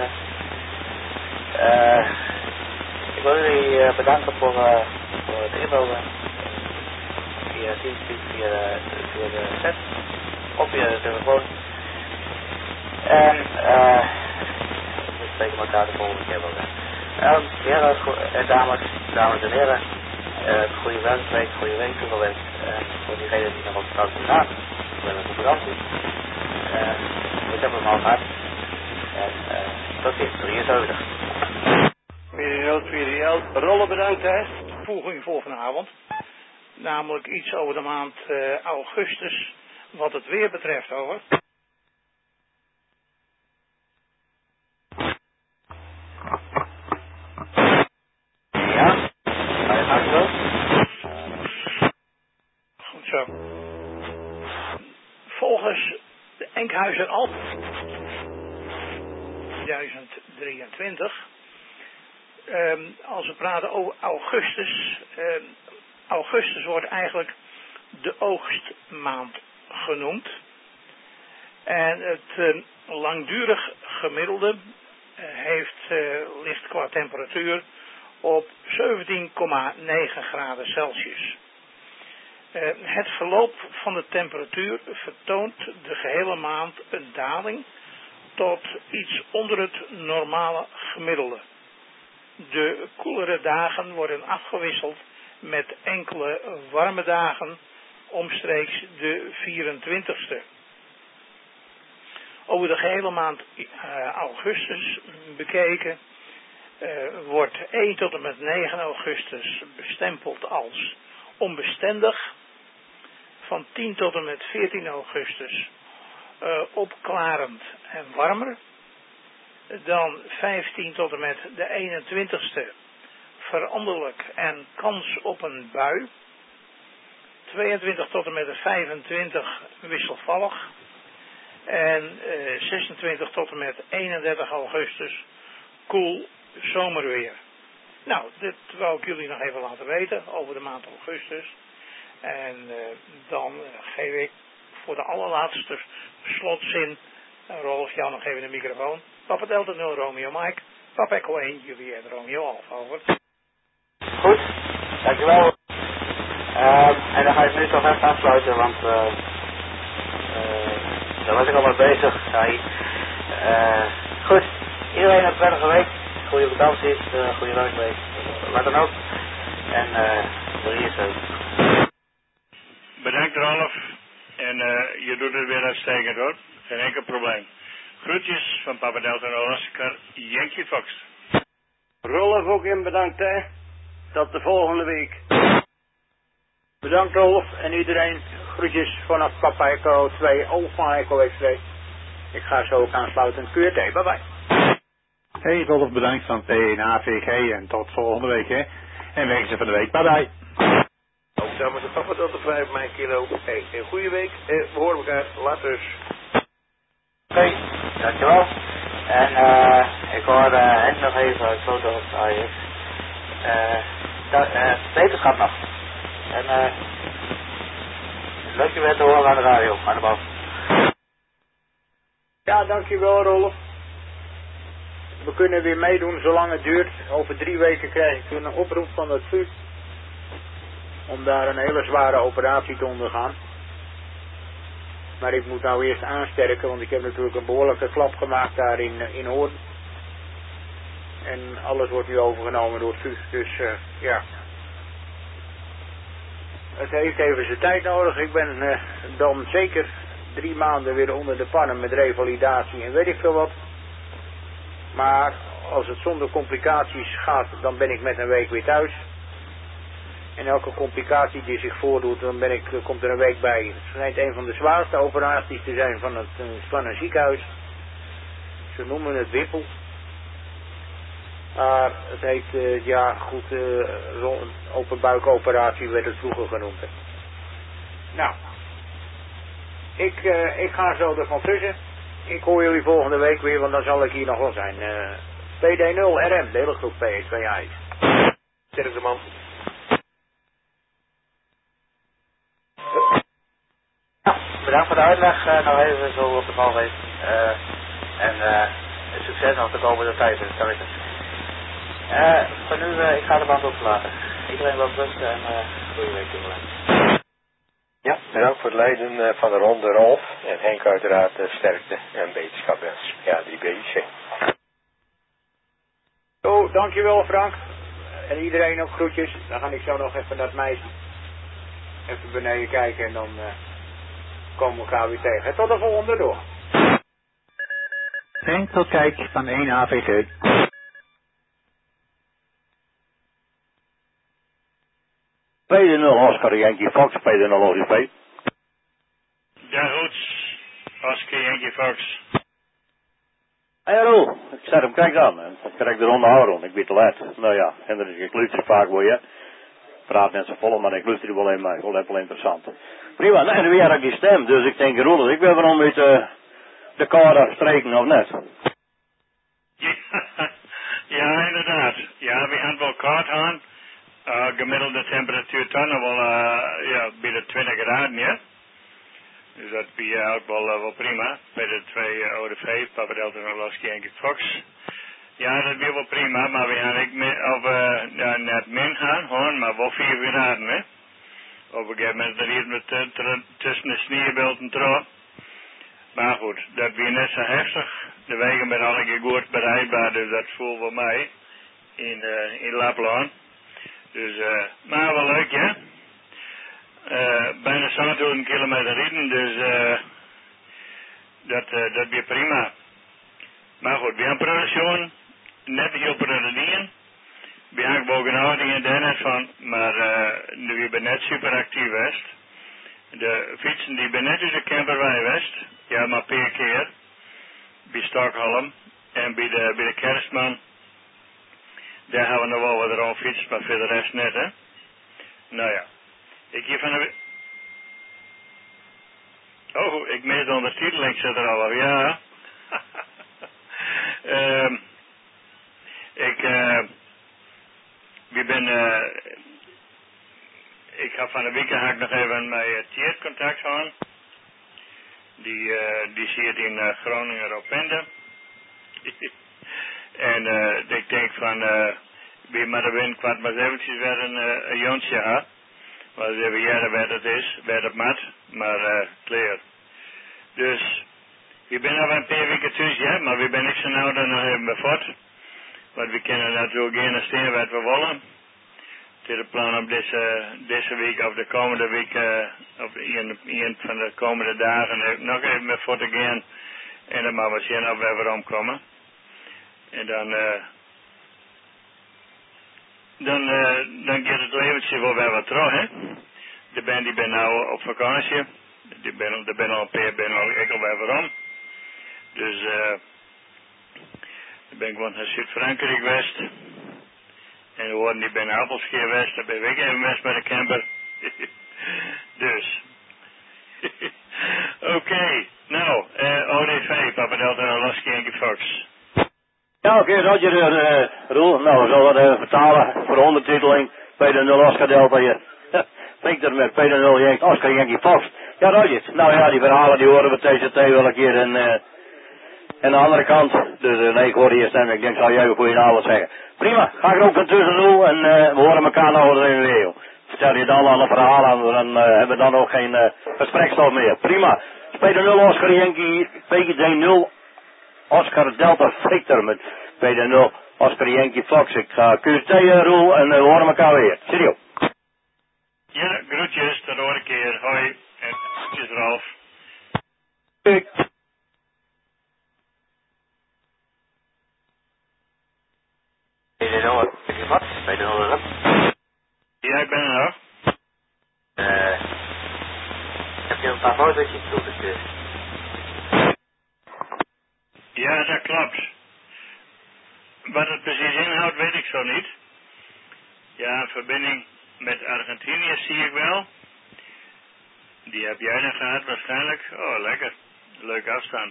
Ik wil jullie bedanken voor het inmelden. Via Teamspeak, via de chat of via de telefoon. En we spreken elkaar de volgende keer wel weer. Heren en dames en heren, goede werkweek, goede week toegewenst. Voor diegenen die nog op vakantie gaan, we hebben een vakantie. Ik heb hem al gehad. En tot ziens, 73. Tweede rollen bedankt, hè. Toevoeging voor vanavond. Namelijk iets over de maand augustus, wat het weer betreft, over. Ja, ga je gang zo. Goed zo. Volgens de Enkhuizer Alp 2023, als we praten over augustus, augustus wordt eigenlijk de oogstmaand genoemd. En het langdurig gemiddelde ligt qua temperatuur op 17,9 graden Celsius. Het verloop van de temperatuur vertoont de gehele maand een daling tot iets onder het normale gemiddelde. De koelere dagen worden afgewisseld met enkele warme dagen omstreeks de 24ste. Over de gehele maand augustus bekeken wordt 1 tot en met 9 augustus bestempeld als onbestendig. Van 10 tot en met 14 augustus opklarend en warmer. Dan 15 tot en met de 21ste veranderlijk en kans op een bui. 22 tot en met de 25 wisselvallig. En 26 tot en met 31 augustus koel zomerweer. Nou, dit wou ik jullie nog even laten weten over de maand augustus. En dan geef ik voor de allerlaatste slotzin, Rolf, jou nog even de microfoon. Papa Delta 0 Romeo Mike, Papa Echo 1 Juliet Romeo Alpha, over. Goed, dankjewel. En dan ga ik nu toch even afsluiten, want daar was ik al mee bezig. Goed, iedereen een prettige week, goede vakanties, goede werkweek, wat dan ook. En er is zo. Bedankt Rolf. En je doet het weer uitstekend hoor. Geen enkel probleem. Groetjes van Papa Delta en Oscar Yankee Fox. Rolf ook in bedankt hè. Tot de volgende week. Bedankt Rolf en iedereen. Groetjes vanaf Papa Echo 2 Alpha Echo X2. Ik ga zo ook aansluiten. QT. Bye bye. Hey Rolf, bedankt van PNAVG en tot volgende week hè. En wegen ze van de week. Bye bye. Ook samen de Papa Delta 5 mijn kilo. Hey, een goede week. We horen elkaar. Later. Oké, dankjewel. En ik hoor Henk nog even uit Foto op Ajax. Wetenschap nog. En leuk je weer te horen aan de radio, aan de bal. Ja, dankjewel Rolf. We kunnen weer meedoen zolang het duurt. Over 3 weken krijg ik een oproep van het VU. Om daar een hele zware operatie te ondergaan. Maar ik moet nou eerst aansterken, want ik heb natuurlijk een behoorlijke klap gemaakt daar in Hoorn. En alles wordt nu overgenomen door het VU. Dus ja. Het heeft even zijn tijd nodig. Ik ben dan zeker 3 maanden weer onder de pannen met revalidatie en weet ik veel wat. Maar als het zonder complicaties gaat, dan ben ik met een week weer thuis. En elke complicatie die zich voordoet, dan komt er een week bij. Het schijnt een van de zwaarste operaties te zijn van een ziekenhuis. Ze noemen het wippel. Maar het heet, open buikoperatie werd het vroeger genoemd. Nou, ik ga zo ervan tussen. Ik hoor jullie volgende week weer, want dan zal ik hier nog wel zijn. PD0 RM, de hele groep PS2 Sterkste man. Bedankt voor de uitleg, nog even zo op de bal geweest. En succes nog de komende tijd, dat weet ik. Voor nu, ik ga de band opslagen. Iedereen wel rusten en goede week toegewenst. Ja, bedankt voor het leiden van de ronde Rolf. En Henk uiteraard sterkte en beterschap wens. Ja, 3BIC. Oh, dankjewel Frank. En iedereen ook groetjes. Dan ga ik zo nog even naar het meisje. Even beneden kijken en dan komen we elkaar weer tegen. Tot de volgende door. En tot kijk van 1 AVG. PD0 Oscar Yankee Fox, PD0 ODP. Ja goed, Oscar Yankee Fox. Hey Roel, ik zet hem, kijk dan. En dan krijg ik de ronde houden, ik ben te laat. Nou ja, en dan is ik luister vaak wel, ja. Praat net zo vol, maar ik luister wel in mij, wel interessant. Prima, nee, dan weer ik die stem, dus ik denk Roel, ik wil wel een beetje de kader streken of net. Ja, inderdaad. Ja, we gaan wel koud aan. Gemiddelde temperatuur dan wel, bij de 20 graden, ja. Dus dat is ook wel prima. Bij de 2 ODV, Papa Delta en Oscar Yankee Fox. Ja, dat is wel prima, maar we gaan net min gaan, gewoon, maar wel 4 graden, hè. Op een gegeven moment er hier tussen de sneeuwbeeld en trouw. Maar goed, dat weer net zo heftig. De wegen zijn alle goed bereikbaar, dus dat voelt voor mij in Lapland. Dus, maar wel leuk, ja. Bijna 700 kilometer rijden, dus dat weer prima. Maar goed, we hebben productie, net heel produceren. We hebben bovenhouding en daar net van, maar nu ben net super actief west. De fietsen die ben net dus de camperwij west, ja maar per keer. Bij Stockholm en bij de Kerstman. Daar gaan we nog wel wat rond fietsen, maar voor de rest net, hè. Nou ja. Ik hier van de... Oh, ik mis de ondertiteling, zit er al op, ja. Ik ga van de weekend nog even met Tjeerd contact gehad. Die zit in Groningen op Pende. En ik denk van, wie maar de wind kwart maar eventjes weer een jontje had. Maar ze hebben jaren werd het mat, maar clear. Dus, we zijn al een paar weken thuis, ja, maar we zijn niet zo nou dan nog even bevort. Want we kunnen natuurlijk geen steen wat we willen. Het is het plan om deze week of de komende week, of een van de komende dagen, nog even bevort te gaan. En dan maar we zien of we weer omkomen. En dan gaat het leventje wel weer wat terug, hè. De band die ben nou op vakantie. Er ben al een paar, ik al weer waarom. Dus ik ben gewoon naar Zuid-Frankrijk geweest. En we hoorden die ben Appelskeer geweest, daar ben ik even geweest met de camper. Dus. Oké, nou, ODV, Papa Delta Alaska Yankee Fox. Ja, oké, Roger, Roel. Nou, we zullen het even vertalen voor de ondertiteling. Peter 0 Oscar Delta hier. Victor met Peter 0 Oscar Yankee Fox. Ja, Roger. Nou ja, die verhalen die horen we TCT wel een keer en de andere kant. Dus nee, ik hoorde je stem. Ik denk, zou jij een goede avond zeggen. Prima, ga ik er ook tussen doen en we horen elkaar nog wel in de video. Vertel je dan alle verhalen aan, dan hebben we dan ook geen gesprekstof meer. Prima. Peter 0 Oscar Yankee, PGD 0 Oscar Delta Victor met Peter 0 Oscar Yankee Fox. Ik ga QT Roel en we horen elkaar weer. Serio. Ja, groetjes, tot de andere keer. Hoi. En groetjes Ralf. Ja, ik ben er nog. Heb je een paar foto's toegestuurd? Ja, dat klopt. Wat het precies inhoudt, weet ik zo niet. Ja, een verbinding met Argentinië zie ik wel. Die heb jij dan gehad waarschijnlijk. Oh, lekker. Leuke afstand.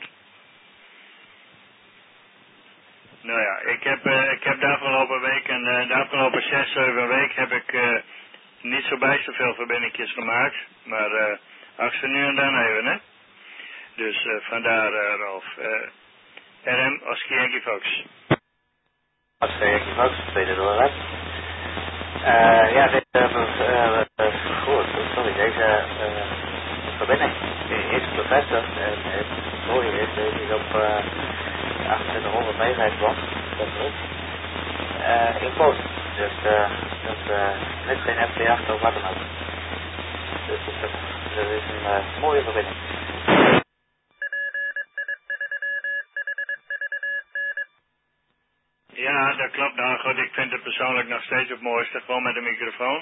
Nou ja, ik heb de afgelopen week en de afgelopen 6, 7 weken heb ik niet zo bij zoveel verbindingjes gemaakt. Maar ach ze nu en dan even, hè. Dus vandaar, Ralf. RM Oscar Yankee Fox. Oscar Yankee Fox, tweede doorweg. Ja, dit goed, sorry, deze verbinding is bevestigd en het mooie is dat hij op 2800 megahertz kwam, dat is in post. Dus dat net geen FT8 of wat dan ook. Dus dat is een mooie verbinding. Ja, dat klopt. Nou goed, ik vind het persoonlijk nog steeds het mooiste, gewoon met de microfoon.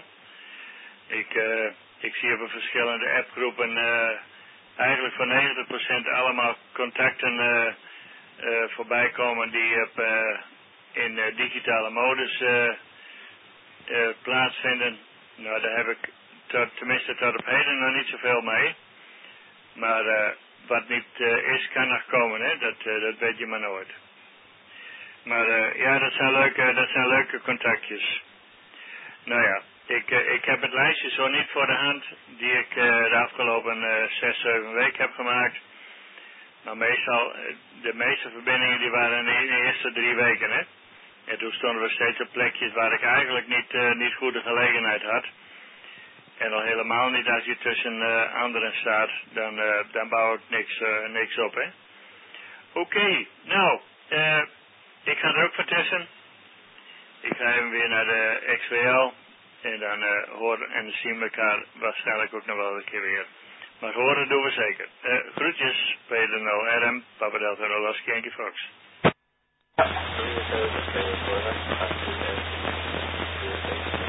Ik zie op een verschillende appgroepen eigenlijk voor 90% allemaal contacten voorbij komen die in digitale modus plaatsvinden. Nou, daar heb ik tenminste tot op heden nog niet zoveel mee. Maar wat niet is, kan nog komen, hè? Dat weet je maar nooit. Maar ja, dat zijn leuke contactjes. Nou ja, ik heb het lijstje zo niet voor de hand die ik de afgelopen 6, 7 weken heb gemaakt. Maar meestal, de meeste verbindingen die waren in de eerste 3 weken, hè. En toen stonden we steeds op plekjes waar ik eigenlijk niet goede gelegenheid had. En al helemaal niet als je tussen anderen staat, dan bouw ik niks op, hè. Oké, nou, ik ga er ook voor testen. Ik ga even weer naar de XWL. En dan horen en zien we elkaar waarschijnlijk ook nog wel een keer weer. Maar horen doen we zeker. Groetjes, Peter No RM, Papa Delta Alaska Yankee Fox. Ja,